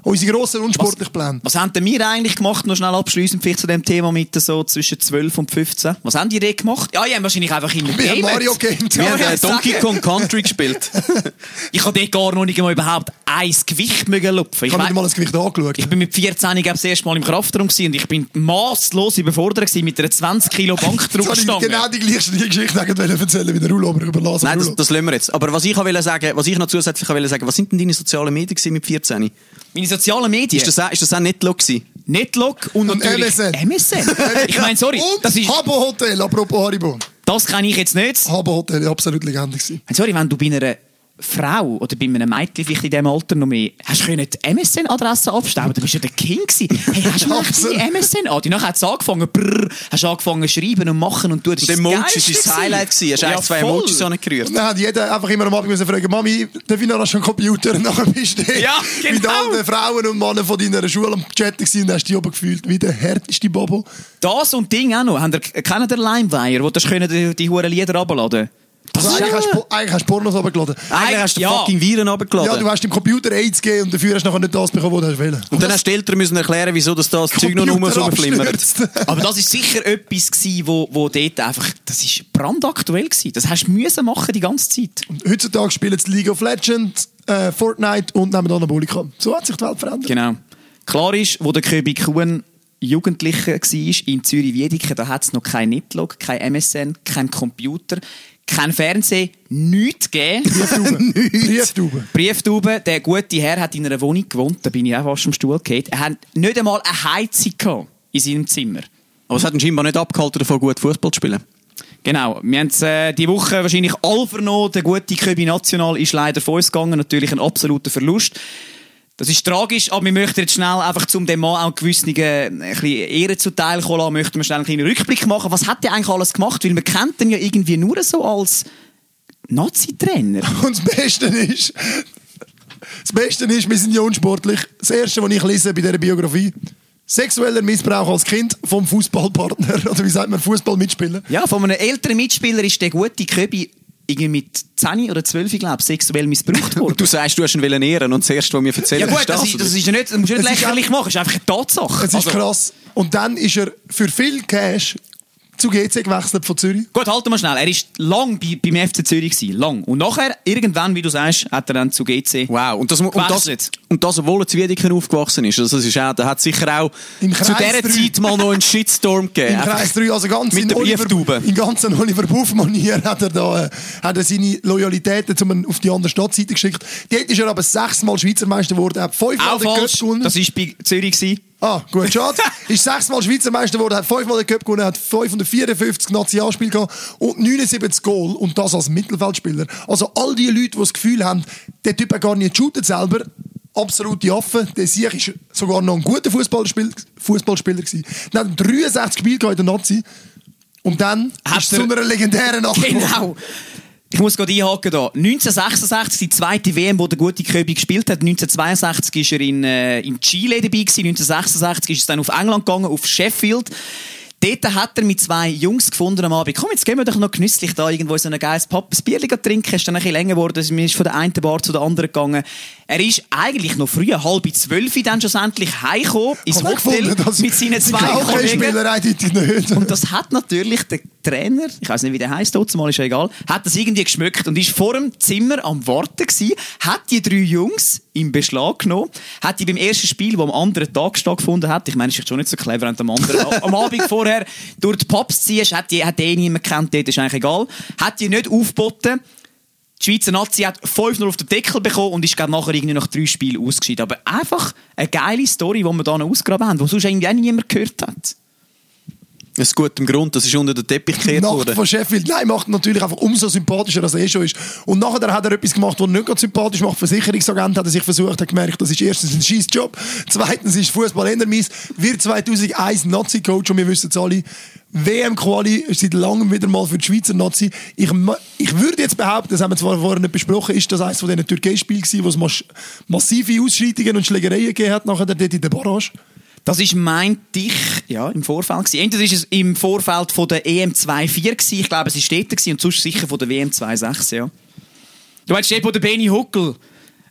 Unsere grossen unsportlichen Pläne. Was haben denn wir eigentlich gemacht, noch schnell abschliessend vielleicht zu dem Thema mit so zwischen zwölf und fünfzehn? Was haben die denn gemacht? Ja, die haben wahrscheinlich einfach immer Wir haben Mario Games. Wir Ja, haben ja, äh, Donkey sagen. Kong Country gespielt. Ich habe dort gar noch nicht mal überhaupt ein Gewicht mögen lupfen. Ich Ich, habe mein, mir mal das Gewicht angeschaut. ich bin mit vierzehn glaub, das erste Mal im Kraftraum gewesen und ich bin masslos überfordert gewesen mit einer zwanzig Kilo Jetzt habe ich Bankdruckstange. genau die gleiche Geschichte erzählen wie der Rulo, aber überlassen. Nein, das, das lassen wir jetzt. Aber was ich wollte sagen, was ich noch zusätzlich wollte sagen, was sind denn deine sozialen Medien gewesen mit vierzehn? Meine sozialen Medien. Ist das, auch- ist das auch Netlog gewesen? Netlog und, Und natürlich M S N. M S N. Ich meine, sorry, Und das, ist, Habbo Hotel, apropos Haribo. das kenne ich jetzt nicht. Habbo Hotel, absolut Legende gewesen. Sorry, wenn du bei einer Frau oder bei einem Mädchen vielleicht in diesem Alter noch mehr, hast du können die M S N-Adresse abstauben, du bist ja der King gewesen. Hey, hast du mal Absolut. die M S N? Ah, die nachher hat es angefangen, brrr, hast du angefangen zu schreiben und machen und tun. Das Und der ist das Emoji Geilste war das Highlight gewesen. Hast du Ja, eigentlich zwei voll. Emojis angerührt? Und dann hat jeder einfach immer am Abend müssen fragen, Mami, darf ich noch schon einen Computer? Und nachher bist du Ja, mit genau. all den Frauen und Männern von deiner Schule am Chatten gewesen und hast dich oben gefühlt wie der härteste Bobo. Das und Ding auch noch. Habt ihr, kennt ihr LimeWire, wo du können die, die huren Lieder runterladen? Also eigentlich, hast du, eigentlich hast du Pornos runtergeladen. Eigentlich hast du Ja. fucking Viren runtergeladen. Ja, du hast dem Computer AIDS gegeben und dafür hast du nachher nicht das bekommen, was du hast wollen. und dann hast die Eltern müssen erklären, wieso das, das Zeug noch nur so rumflimmert. abstürzt. Aber das ist sicher etwas gewesen, wo, wo dort einfach, das ist brandaktuell gewesen. Das hast du müssen machen die ganze Zeit. Heutzutage spielen sie League of Legends, äh, Fortnite und nehmen Anabolika. So hat sich die Welt verändert. Genau. Klar ist, wo der Köbi Kuhn Jugendlicher war, in Zürich-Wiedeke, da hat es noch kein Netlog, kein M S N, kein Computer, kein Fernsehen, nichts gegeben. Brieftauben. Brieftauben, der gute Herr hat in einer Wohnung gewohnt, da bin ich auch fast vom Stuhl gefallen. Er hat nicht einmal eine Heizung gehabt in seinem Zimmer. Aber es hat ihn scheinbar nicht abgehalten, davon gut Fußball zu spielen. Genau, wir haben es äh, die Woche wahrscheinlich all vernommen. Der gute Köbi National ist leider von uns gegangen. Natürlich ein absoluter Verlust. Das ist tragisch, aber wir möchten jetzt schnell einfach zum dem Mann auch gewisse äh, ein bisschen Ehre zuteil kommen lassen, möchten wir schnell einen kleinen Rückblick machen. Was hat der eigentlich alles gemacht? Weil man kennt ihn ja irgendwie nur so als Nazi-Trainer. Und das Beste ist, das Beste ist, wir sind ja unsportlich. Das Erste, was ich lese bei dieser Biografie, sexueller Missbrauch als Kind vom Fußballpartner, oder wie sagt man, Fußballmitspieler. Ja, von einem älteren Mitspieler ist der gute Köbi irgendwie mit zehn oder zwölf, ich glaube, sexuell missbraucht worden. Und du sagst, du hast ihn wollen ehren und das Erste, was mir erzählt Ja gut, ist das, das. ist, das ist ja nicht, das musst du nicht Es ist lächerlich auch- machen, das ist einfach eine Tatsache. Es ist Also- krass. Und dann ist er für viel Cash zu G C gewechselt von Zürich. Gut, halt mal schnell. Er war lang bei, beim F C Zürich. Gewesen. Lang. Und nachher, irgendwann, wie du sagst, hat er dann zu G C. Wow, und das, und das, gewechselt. und das, obwohl er zu Wiedeken aufgewachsen ist. Also, das ist auch, da hat sicher auch Im zu Kreis dieser drei. Zeit mal noch einen Shitstorm gegeben. Im Einfach Kreis drei, also ganz mit in der Oliver, Brieftauben. in ganzen Oliver Buff-Manier hat er da, äh, hat er seine Loyalitäten zum, auf die andere Stadtseite geschickt. Dort ist er aber sechsmal Schweizer Meister geworden, hat fünfmal Auch den Cup falsch. gewonnen. Das war bei Zürich. Gewesen. Ah, gut, schade. Ist sechsmal Schweizer Meister geworden, hat fünfmal den Cup gewonnen, hat fünfhundertvierundfünfzig Nationalspiele gehabt und neunundsiebzig Goal und das als Mittelfeldspieler. Also all die Leute, die das Gefühl haben, der Typ hat gar nicht shootet selber, absolute Affe. Der Sieg ist sogar noch ein guter Fußballspieler, Fußballspieler gewesen. Dann hat er dreiundsechzig Spiele gehabt in der Nazi und dann Hat ist er- zu einer legendären Nacht geworden. Genau. Ich muss gerade einhaken da. neunzehnhundertsechsundsechzig, die zweite W M, wo der gute Köbi gespielt hat. neunzehnhundertzweiundsechzig war er in, äh, in Chile dabei gewesen. neunzehnhundertsechsundsechzig ist es dann auf England gegangen, auf Sheffield. Dort hat er mit zwei Jungs gefunden am Abend. Komm, jetzt gehen wir doch noch genüsslich da irgendwo in so ein geiles Pub ein Bierchen trinken. Es ist dann ein bisschen länger geworden. Man ist von der einen Bar zu der anderen gegangen. Er ist eigentlich noch früh, halb zwölf, dann schlussendlich heimgekommen, ins Hab ich Hotel gefunden, dass mit seinen zwei die Kollegen. Spieler eindeutig nicht. Und das hat natürlich der Trainer, ich weiß nicht, wie der heisst, mal ist ja egal, hat das irgendwie geschmückt und ist vor dem Zimmer am Warten gewesen, hat die drei Jungs im Beschlag genommen, hat die beim ersten Spiel, das am anderen Tag stattgefunden hat, ich meine, es ist schon nicht so clever, wenn du am, anderen, am Abend vorher durch die Pubs ziehst, hat die, hat die niemand gekannt, dort ist eigentlich egal, hat die nicht aufgeboten. Die Schweizer Nazi hat fünf null auf den Deckel bekommen und ist gerade nachher irgendwie nach drei Spielen ausgeschieden. Aber einfach eine geile Story, die wir hier noch ausgraben haben, die sonst irgendwie auch niemand gehört hat. aus gutem Grund, das ist unter den Teppich gekehrt Nacht worden. von Sheffield. Nein, macht ihn natürlich einfach umso sympathischer, als er eh schon ist. Und nachher hat er etwas gemacht, was nicht ganz sympathisch macht. Versicherungsagent hat er sich versucht, hat gemerkt, das ist erstens ein scheiß Job, zweitens ist Fußball eher mies. Wir zweitausendeins Nazi-Coach und wir wissen es alle, W M-Quali ist seit langem wieder mal für die Schweizer Nazi. Ich, ma- ich würde jetzt behaupten, das haben wir zwar vorher nicht besprochen, ist das eines von diesen Türkei-Spielen gewesen, wo es mas- massive Ausschreitungen und Schlägereien gegeben hat, nachher dort in der Barrage. Das ist, meinte ich, ja, im Vorfeld gewesen. Entweder ist es im Vorfeld von der E M zwei vier gewesen, ich glaube, es war dort gewesen, und sonst sicher von der W M zwei sechs, ja. Du weißt, dort, wo der Benny Huckel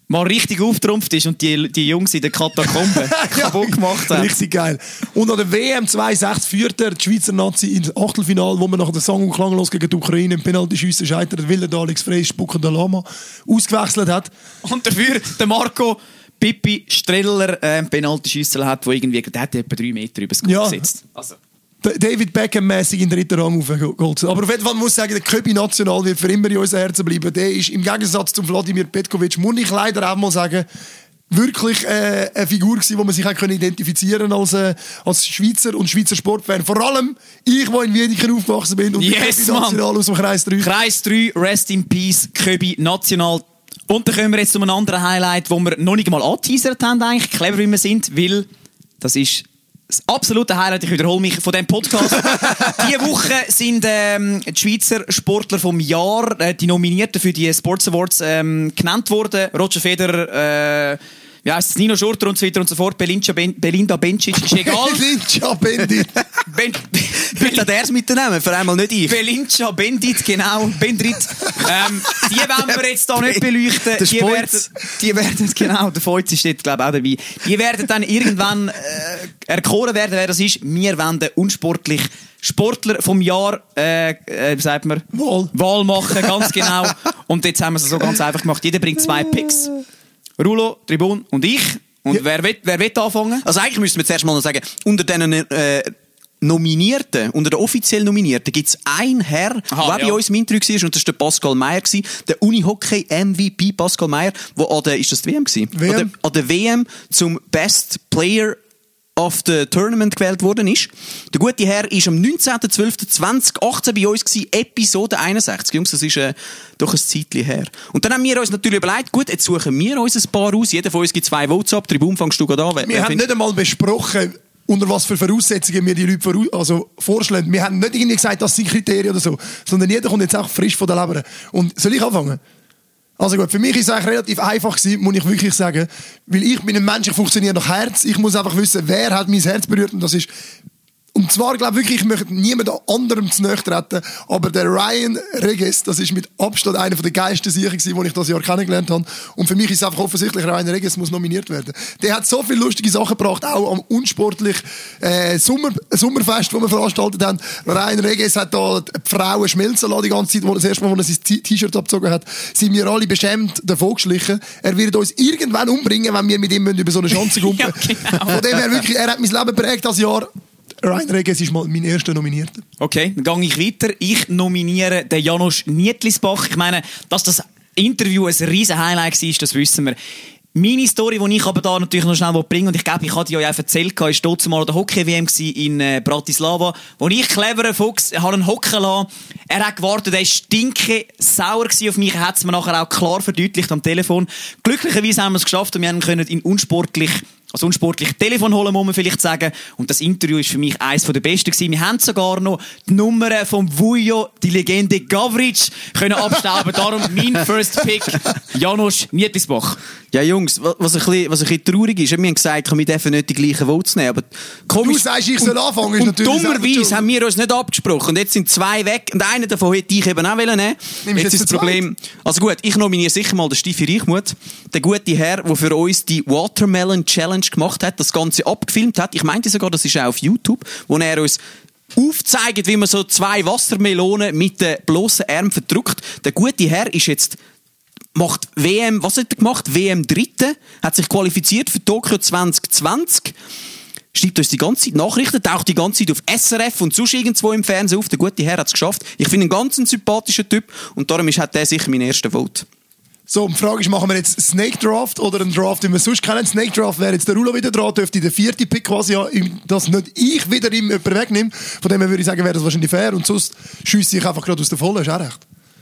mal richtig auftrumpft ist und die, die Jungs in der Katakombe kaputt gemacht haben. Richtig geil. Und an der W M zweitausendsechs führt er die Schweizer Nazi ins Achtelfinale, wo man nach der Sang- und Klanglos gegen die Ukraine im Penaltyschiessen scheitert, weil der Alex Frey spuckender Lama ausgewechselt hat. Und dafür der Marco Pippi Streller äh, Penaltyschüssel hat, wo irgendwie, der hat etwa drei Meter übers Goal Ja. gesetzt. Also. David Beckham-mässig in den dritten Rang aufgeholt. Aber auf jeden Fall muss ich sagen, der Köbi National wird für immer in unseren Herzen bleiben. Der ist im Gegensatz zum Wladimir Petkovic, muss ich leider auch mal sagen, wirklich äh, eine Figur gewesen, wo man sich auch können identifizieren als, äh, als Schweizer und Schweizer Sportfan. Vor allem ich, der in Wiedeken aufgewachsen bin und Yes, der Köbi National aus dem Kreis drei. Kreis drei, Rest in Peace, Köbi National. Und dann kommen wir jetzt zu einem anderen Highlight, wo wir noch nicht mal angeteasert haben, eigentlich. Clever, wie wir sind, weil das ist das absolute Highlight, ich wiederhole mich, von diesem Podcast. Diese Woche sind ähm, die Schweizer Sportler vom Jahr, äh, die Nominierten für die Sports Awards, ähm, genannt worden. Roger Federer, äh, wie heisst es, Nino Schurter und so weiter und so fort, Belinda, ben, Belinda Bencic, ist egal. Belinda Bendit. Ben, Bitte hat er es mit den Namen, vor einmal nicht ich. Belinda Bendit, genau, Bendrit. Ähm, die wollen wir jetzt hier nicht beleuchten. Der Die werden, Speuz. die werden, genau, der Feuz ist dort, glaube ich, auch dabei. Die werden dann irgendwann äh, erkoren werden, wer das ist. Wir wollen den unsportlich Sportler vom Jahr, äh, äh, wie sagt man? Wahl. Wahl machen, ganz genau. Und jetzt haben wir es so ganz einfach gemacht. Jeder bringt zwei Picks. Rulo, Tribun und ich. Und Ja. wer will, wer will anfangen? Also eigentlich müssten wir zuerst mal noch sagen, unter diesen äh, Nominierten, unter den offiziell Nominierten, gibt es einen Herr, Aha, der bei ja. uns im Interview war, und das war der Pascal Meyer, gewesen, der Unihockey-M V P Pascal Meyer, der an der, ist das die W M gewesen? W M. An der, an der W M zum Best Player of the Tournament gewählt worden ist. Der gute Herr war am neunzehnten zwölften zweitausendachtzehn bei uns gewesen, Episode einundsechzig. Jungs, das ist äh, doch ein Zeitchen her. Und dann haben wir uns natürlich überlegt, gut, jetzt suchen wir uns ein paar aus. Jeder von uns gibt zwei Votes ab. Tribun, fangst du gerade an. Wer- Wir wer haben find- nicht einmal besprochen, unter was für Voraussetzungen wir die Leute voraus also vorschlagen. Wir haben nicht irgendwie gesagt, das sind Kriterien oder so, sondern jeder kommt jetzt auch frisch von der Leber. Und soll ich anfangen? Also gut, für mich ist es eigentlich relativ einfach gewesen, muss ich wirklich sagen, weil ich bin ein Mensch, ich funktioniere nach Herz. Ich muss einfach wissen, wer hat mein Herz berührt, und das ist, und zwar glaube ich wirklich, ich möchte niemandem anderem zu nahe treten, aber der Ryan Reges, das ist mit Abstand einer der geilsten Sicher gewesen, den ich das Jahr kennengelernt habe. Und für mich ist es einfach offensichtlich, Ryan Reges muss nominiert werden. Der hat so viele lustige Sachen gebracht, auch am unsportlich äh, Sommer, Sommerfest, das wir veranstaltet haben. Ryan Reges hat da die Frauen schmelzen lassen die ganze Zeit, wo er das erste Mal, wo er sein T- T-Shirt abgezogen hat, sind wir alle beschämt davon geschlichen. Er wird uns irgendwann umbringen, wenn wir mit ihm über so eine Schanze gumpen. Ja, genau. Von dem her wirklich, er hat mein Leben prägt das Jahr. Ryan Reges ist mal mein erster Nominierter. Okay, dann gehe ich weiter. Ich nominiere den Janosch Nietlisbach. Ich meine, dass das Interview ein riesen Highlight war, das wissen wir. Meine Story, die ich aber da natürlich noch schnell bringen will, und ich glaube, ich hatte die euch auch erzählt, war dort mal an der Hockey-W M in äh, Bratislava, wo ich, cleverer Fuchs, habe einen hocken lassen. Er hat gewartet, er war stinke sauer auf mich, er hat es mir nachher auch klar verdeutlicht am Telefon. Glücklicherweise haben wir es geschafft und wir können ihn unsportlich Also unsportlich Telefon holen, muss man vielleicht sagen. Und das Interview ist für mich eines der besten gewesen. Wir haben sogar noch die Nummern vom Vujo, die Legende Gavric, können abstauben. Darum mein First Pick, Janosch Nietlisbach. Ja, Jungs, wa- was ein bisschen, was ein bisschen traurig ist, wir haben gesagt, wir dürfen nicht die gleichen Votes nehmen, aber Du komisch. sagst, ich soll anfangen, ist und natürlich selber dummerweise schuld. haben wir uns nicht abgesprochen. Und jetzt sind zwei weg. Und einer davon hätte ich eben auch nehmen wollen. Nimmst Jetzt jetzt ist das den Problem. Also gut, ich nominiere sicher mal den Steffi Reichmuth. Der gute Herr, der für uns die Watermelon Challenge gemacht hat, das Ganze abgefilmt hat. Ich meinte sogar, das ist auch auf YouTube, wo er uns aufzeigt, wie man so zwei Wassermelonen mit den bloßen Armen verdrückt. Der gute Herr ist jetzt macht W M, was hat er gemacht? W M Dritte, hat sich qualifiziert für Tokio zwanzig zwanzig. Schreibt uns die ganze Zeit Nachrichten, taucht die ganze Zeit auf S R F und sonst irgendwo im Fernsehen auf. Der gute Herr hat es geschafft. Ich finde ihn ganz ein sympathischer Typ und darum ist, hat der sicher mein erster Vote. So, die Frage ist, machen wir jetzt Snake Draft oder einen Draft, den wir sonst kennen? Snake Draft wäre jetzt der Rulo wieder dran, dürfte der vierte Pick quasi, ja, dass nicht ich wieder ihm jemanden wegnehme. Von dem her würde ich sagen, wäre das wahrscheinlich fair und sonst schiesse ich einfach gerade aus der Vollen, ist auch recht.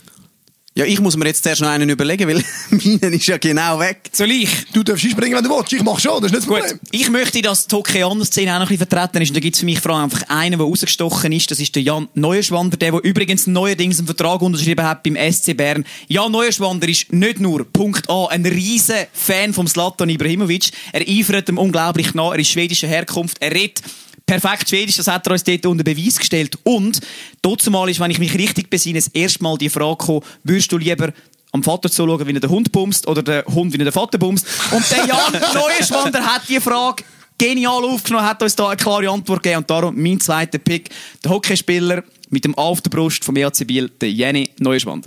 Ja, ich muss mir jetzt zuerst noch einen überlegen, weil meinen ist ja genau weg. Soll ich? Du darfst einspringen, wenn du willst. Ich mache schon, das ist nicht das Gut, Problem. ich möchte, dass die Hockey-Szene auch noch ein bisschen vertreten ist. Und da gibt es für mich vor allem einfach einen, der rausgestochen ist. Das ist der Jan Neuenschwander, der, der übrigens neuerdings einen Vertrag unterschrieben hat beim S C Bern. Jan Neuenschwander ist nicht nur, Punkt A, ein riesen Fan von Zlatan Ibrahimovic. Er eifert ihm unglaublich nach. Er ist schwedischer Herkunft. Er redet perfekt Schwedisch, das hat er uns dort unter Beweis gestellt. Und dazumal ist, wenn ich mich richtig besinne, das erste Mal die Frage gekommen, würdest du lieber am Vater zuschauen, wie er den Hund bumst, oder der Hund, wie er den Vater bumst. Und der Jan Neuenschwander hat die Frage genial aufgenommen, hat uns da eine klare Antwort gegeben. Und darum mein zweiter Pick, der Hockeyspieler mit dem A auf der Brust vom E A C Biel, der Jenny Neuenschwander.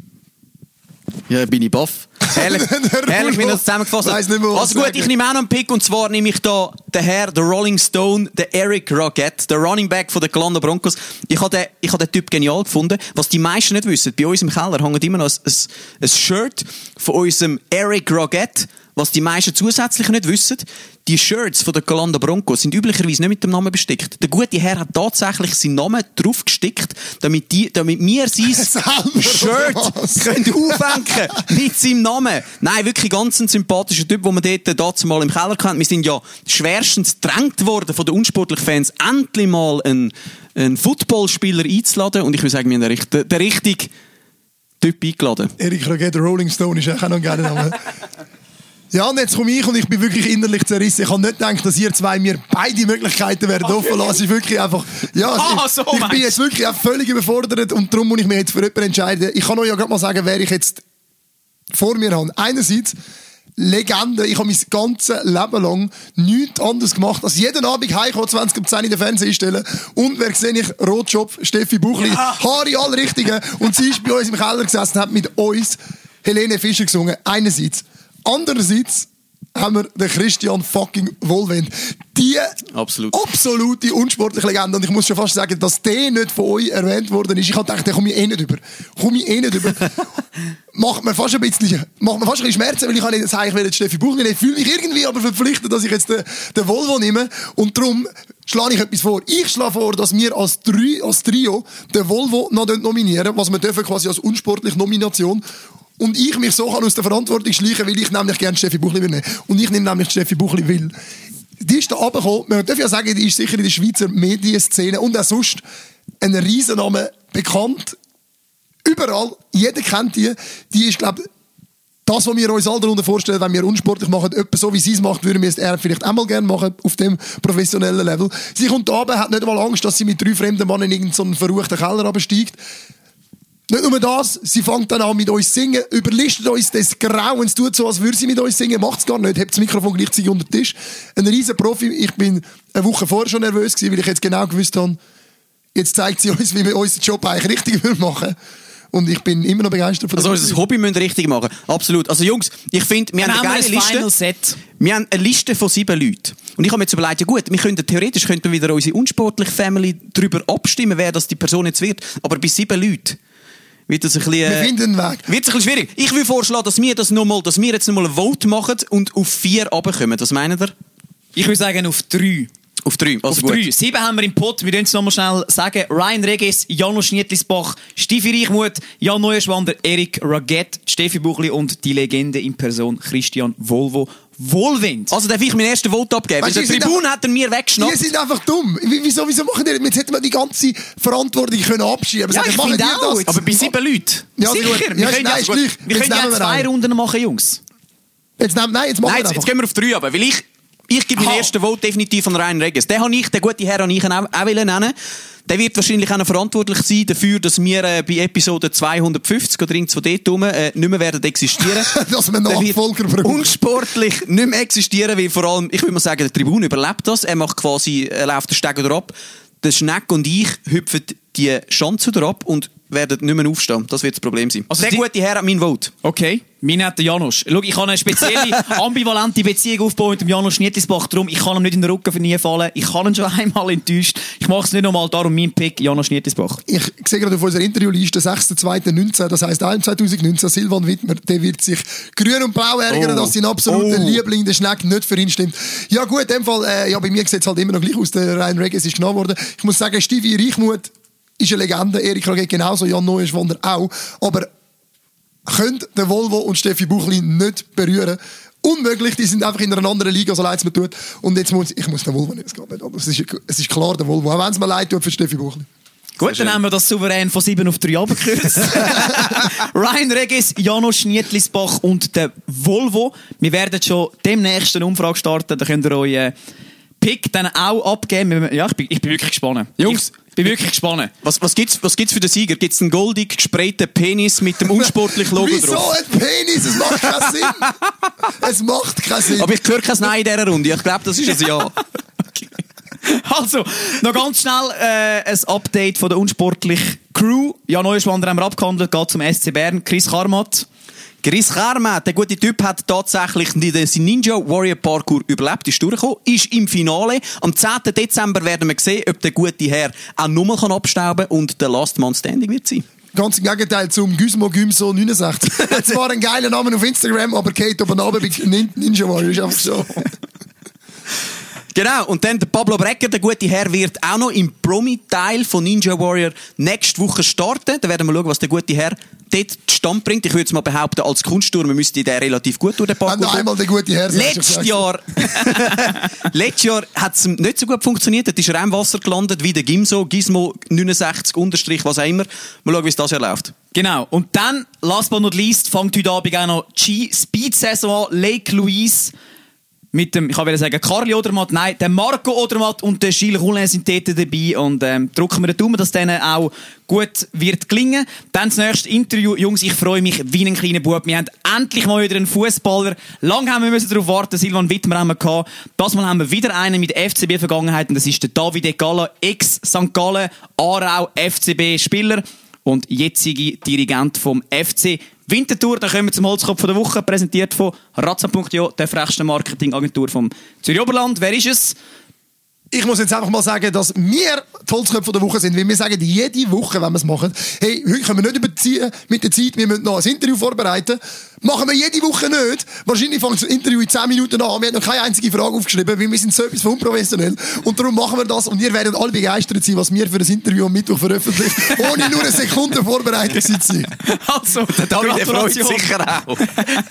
Ja, bin ich baff. Herrlich, herrlich, wie das zusammengefasst hat. Also gut, ich nehme auch noch einen Pick, und zwar nehme ich da den Herr, der Rolling Stone, der Eric Roget, der Running Back von den Orlando Broncos. Ich habe den, ich habe den Typ genial gefunden. Was die meisten nicht wissen, bei uns im Keller hängt immer noch ein, ein, ein Shirt von unserem Eric Roget. Was die meisten zusätzlich nicht wissen, die Shirts von den Orlando Broncos sind üblicherweise nicht mit dem Namen bestickt. Der gute Herr hat tatsächlich seinen Namen drauf gestickt, damit, die, damit wir sein Shirt können aufhängen mit seinem Namen. Nein, wirklich ganz ein sympathischer Typ, den man dort dazu mal im Keller kennt. Wir sind ja schwerstens gedrängt worden von den unsportlichen Fans, endlich mal einen, einen Footballspieler einzuladen. Und ich würde sagen, wir haben den, den, den richtigen Typ eingeladen. Eric Roget, der Rolling Stone, ist auch noch ein geiler Name. Ja, und jetzt komme ich und ich bin wirklich innerlich zerrissen. Ich habe nicht gedacht, dass ihr zwei mir beide Möglichkeiten werden offen lassen. Es ist wirklich einfach, ja, ah, ich, so ich bin jetzt wirklich auch völlig überfordert und darum muss ich mich jetzt für jemanden entscheiden. Ich kann euch ja gerade mal sagen, wer ich jetzt vor mir habe. Einerseits Legende. Ich habe mein ganzes Leben lang nichts anderes gemacht, als jeden Abend heimkommen, zwanzig um zehn in den Fernseher einstellen. Und wer sehe ich? Rotschopf, Steffi Buchli, ja. Haare, alle Richtigen. Und sie ist bei uns im Keller gesessen und hat mit uns Helene Fischer gesungen. Einerseits. Andererseits haben wir den Christian fucking Wohlwend. Die Absolut. absolute unsportliche Legende. Und ich muss schon fast sagen, dass der nicht von euch erwähnt worden ist. Ich habe gedacht, den komme ich eh nicht über. Komme ich eh nicht über. Macht mir fast ein bisschen, macht mir fast ein bisschen Schmerzen, weil ich kann nicht sagen, ich will jetzt Steffi Buchli. Ich fühle mich irgendwie aber verpflichtet, dass ich jetzt den, den Volvo nehme. Und darum schlage ich etwas vor. Ich schlage vor, dass wir als, Tri- als Trio den Volvo noch nominieren, was wir dürfen quasi als unsportliche Nomination. Und ich mich so kann aus der Verantwortung schleichen, weil ich nämlich gerne Steffi Buchli will nehmen. Und ich nehme nämlich Steffi Buchli, weil die ist da runtergekommen. Man darf ja sagen, die ist sicher in der Schweizer Medienszene und auch sonst ein Riesenname bekannt. Überall. Jeder kennt die. Die ist, glaube ich, das, was wir uns alle darunter vorstellen, wenn wir unsportlich machen, etwa so wie sie es macht, würden wir es eher vielleicht einmal gerne machen, auf dem professionellen Level. Sie kommt da runter, hat nicht einmal Angst, dass sie mit drei fremden Männern in irgendeinen verruchten Keller runtersteigt. Nicht nur das, sie fängt dann an mit uns zu singen, überlistet uns des Grauens, tut so, als würde sie mit uns singen, macht es gar nicht, hebt das Mikrofon gleichzeitig unter den Tisch. Ein riesen Profi. Ich bin eine Woche vorher schon nervös gewesen, weil ich jetzt genau gewusst habe, jetzt zeigt sie uns, wie wir unseren Job eigentlich richtig machen. Und ich bin immer noch begeistert von der Also unser Hobby müssen wir richtig machen. Absolut. Also Jungs, ich finde, wir Dann haben eine geile Liste. Set. Wir haben eine Liste von sieben Leuten. Und ich habe mir jetzt überlegt, ja gut, wir könnten, theoretisch könnten wir wieder unsere unsportliche Family darüber abstimmen, wer das die Person jetzt wird. Aber bei sieben Leuten wird das ein bisschen, wir finden einen Weg. Wird es ein bisschen schwierig. Ich würde vorschlagen, dass wir, das noch mal, dass wir jetzt noch mal ein Vote machen und auf vier runterkommen. Was meint ihr? Ich würde sagen auf drei. Auf drei, also auf gut. drei. Sieben haben wir im Pott. Wir können es nochmal schnell sagen. Ryan Regis, Janusz Nietlisbach, Steffi Reichmuth, Jan Neuenschwander, Eric Roget, Steffi Buchli und die Legende in Person Christian Volvo Wohlwind. Also darf ich meinen ersten Vote abgeben? Weißt, der Tribun hat er mir weggeschnappt. Die sind einfach dumm. Wieso, wieso machen die? Jetzt hätten wir die ganze Verantwortung können abschieben. Ja, sagen, ich machen finde die auch. das? Aber bei sieben Leuten. Ja, Sicher. gut. Wir Ja, können nein, ja, ist gleich. wir können ja zwei wir Runden machen, Jungs. Jetzt, nehmen, nein, jetzt machen Nein, wir jetzt, einfach. jetzt gehen wir auf drei, aber weil ich, ich gebe meinen Aha. ersten Vote definitiv von Ryan Regis. Den habe ich, den guten Herr, habe ich auch, auch nennen. Der wird wahrscheinlich auch noch verantwortlich sein dafür, dass wir äh, bei Episode zweihundertfünfzig oder irgendwo dort rum, äh, nicht mehr werden existieren. Dass wir Nachfolger brauchen. Unsportlich nicht mehr existieren, weil vor allem, ich würde mal sagen, der Tribun überlebt das. Er macht quasi, er läuft den Steg wieder ab. Der Schneck und ich hüpfen die Schanze wieder ab und werden nicht mehr aufstehen. Das wird das Problem sein. Also der die- gute Herr hat mein Vote. Okay. Mein hat der Janusz. Schau, ich kann eine spezielle, ambivalente Beziehung aufbauen mit dem Janusz Nietlisbach. Darum, ich kann ihm nicht in den Rücken für nie fallen. Ich kann ihn schon einmal enttäuscht. Ich mache es nicht nochmal. Darum mein Pick, Janusz Nietlisbach. Ich sehe gerade auf unserer Interviewliste, sechster zweiter neunzehn, das heisst auch im zweitausendneunzehn, Silvan Wittmer, der wird sich grün und blau ärgern, Oh. dass sein absoluter Oh. Liebling, der Schneck, nicht für ihn stimmt. Ja gut, in dem Fall, äh, ja, bei mir sieht es halt immer noch gleich aus, der Ryan Regis ist genommen worden. Ich muss sagen, Stevie Reichmuth ist eine Legende, Erik Roget genauso, Jan Neuenschwander auch, aber könnt der Volvo und Steffi Buchli nicht berühren. Unmöglich, die sind einfach in einer anderen Liga, so leid es mir tut. Und jetzt muss ich muss den Volvo nicht, es geht nicht, aber es ist, es ist klar der Volvo, auch wenn es mir leid tut für Steffi Buchli. Gut, dann haben wir das souverän von sieben auf drei abgekürzt. Ryan Regis, Janusz Nietlisbach und der Volvo. Wir werden schon demnächst eine Umfrage starten, da könnt ihr euch äh, Pick dann auch abgeben. Ja, ich bin, ich bin wirklich gespannt. Jungs, ich bin wirklich gespannt. Was, was gibt's, was gibt's für den Sieger? Gibt's einen goldig gesprayten Penis mit dem unsportlichen Logo Wieso drauf? ein Penis? Es macht keinen Sinn. Es macht keinen Sinn. Aber ich höre kein Nein in dieser Runde. Ich glaube, das ist ein Ja. Also, noch ganz schnell äh, ein Update von der unsportlichen Crew. Ja, Neuschwander haben wir abgehandelt, geht zum S C Bern. Chris Karmat. Chris Karmat, der gute Typ, hat tatsächlich den Ninja Warrior Parkour überlebt, ist durchgekommen, ist im Finale. Am zehnten Dezember werden wir sehen, ob der gute Herr auch nochmal abstauben kann und der Last Man Standing wird sein. Ganz im Gegenteil zum Gizmo Gymso neunundsechzig. Hat zwar einen geilen Namen auf Instagram, aber geht oben runter bei Ninja Warrior. Ist einfach so. Genau, und dann der Pablo Brecker, der gute Herr, wird auch noch im Promi-Teil von Ninja Warrior nächste Woche starten. Da werden wir schauen, was der gute Herr dort zustande bringt. Ich würde es mal behaupten, als Kunststurm müsste der relativ gut durch den Parkour Wenn noch einmal der gute Herr sagt, Letztes Jahr, letztes Jahr hat es nicht so gut funktioniert. Dort ist er auch im Wasser gelandet, wie der Gimso, Gizmo neunundsechzig, Unterstrich, was auch immer. Mal schauen, wie es das Jahr läuft. Genau. Und dann, last but not least, fängt heute Abend auch noch die Speed-Saison an. Lake Louise. Mit dem, ich wollte sagen, Carli Odermatt, nein, der Marco Odermatt und der Gilles Roulin sind dort dabei und ähm, drücken wir den Daumen, dass denen auch gut wird gelingen. Dann das nächste Interview. Jungs, ich freue mich wie ein kleiner Bub. Wir haben endlich mal wieder einen Fußballer. Lang haben wir müssen darauf warten. Silvan Wittmer haben wir gehabt. Das Mal haben wir wieder einen mit F C B-Vergangenheit und das ist der Davide Galla, Ex-Sankt Gallen, Aarau, F C B-Spieler und jetzige Dirigent vom F C Winterthur. Dann kommen wir zum Holzkopf der Woche, präsentiert von Razzam Punkt io, der frechsten Marketingagentur vom Zürich Oberland. Wer ist es? Ich muss jetzt einfach mal sagen, dass wir die Holzköpfe der Woche sind, weil wir sagen jede Woche, wenn wir es machen, hey, heute können wir nicht überziehen mit der Zeit, wir müssen noch ein Interview vorbereiten. Machen wir jede Woche nicht. Wahrscheinlich fängt das Interview in zehn Minuten an. Wir haben noch keine einzige Frage aufgeschrieben, weil wir sind so etwas von unprofessionell. Und darum machen wir das und ihr werdet alle begeistert sein, was wir für das Interview am Mittwoch veröffentlichen, ohne nur eine Sekunde vorbereitet zu sein. Also, Der David freut sich sicher auch.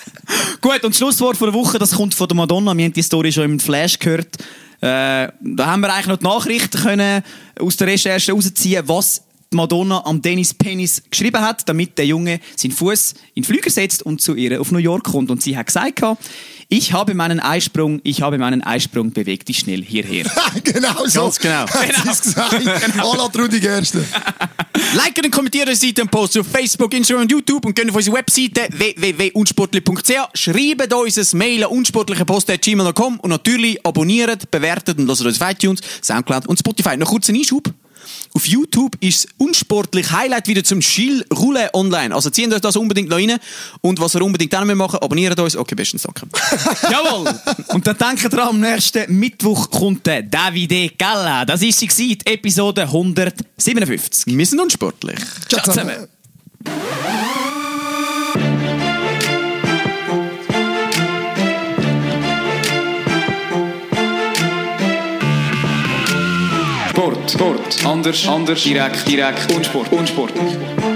Gut, und das Schlusswort von der Woche, das kommt von der Madonna. Wir haben die Story schon im Flash gehört. Äh, da haben wir eigentlich noch die Nachrichten können aus der Recherche herausziehen, was die Madonna am Dennis Penis geschrieben hat, damit der Junge seinen Fuß in den Flüger setzt und zu ihr auf New York kommt. Und sie hat gesagt, ich habe meinen Eisprung, ich habe meinen Eisprung, beweg dich schnell hierher. Genau so. Ganz genau. Hat sie es gesagt. À la Trudi Gerste. Liken und kommentieren Sie den Post auf Facebook, Instagram und YouTube und gehen auf unsere Webseite w w w punkt unsportlich punkt c h. Schreiben uns ein Mail an unsportlichepost at gmail punkt com und natürlich abonniert, bewertet und lasst uns auf iTunes, Soundcloud und Spotify. Noch kurz einen Einschub. Auf YouTube ist das unsportliche Highlight wieder zum Gilles Roulin online. Also zieht euch das unbedingt noch rein. Und was ihr unbedingt auch noch machen, abonniert uns. Okay, bestens, danke. Jawohl! Und dann denkt dran, am nächsten Mittwoch kommt der Davide Galla. Das war sie, die Episode hundertsiebenundfünfzig. Wir sind unsportlich. Ciao zusammen! Sport, Sport, anders, anders, direkt, direkt, Unsport, Unsport.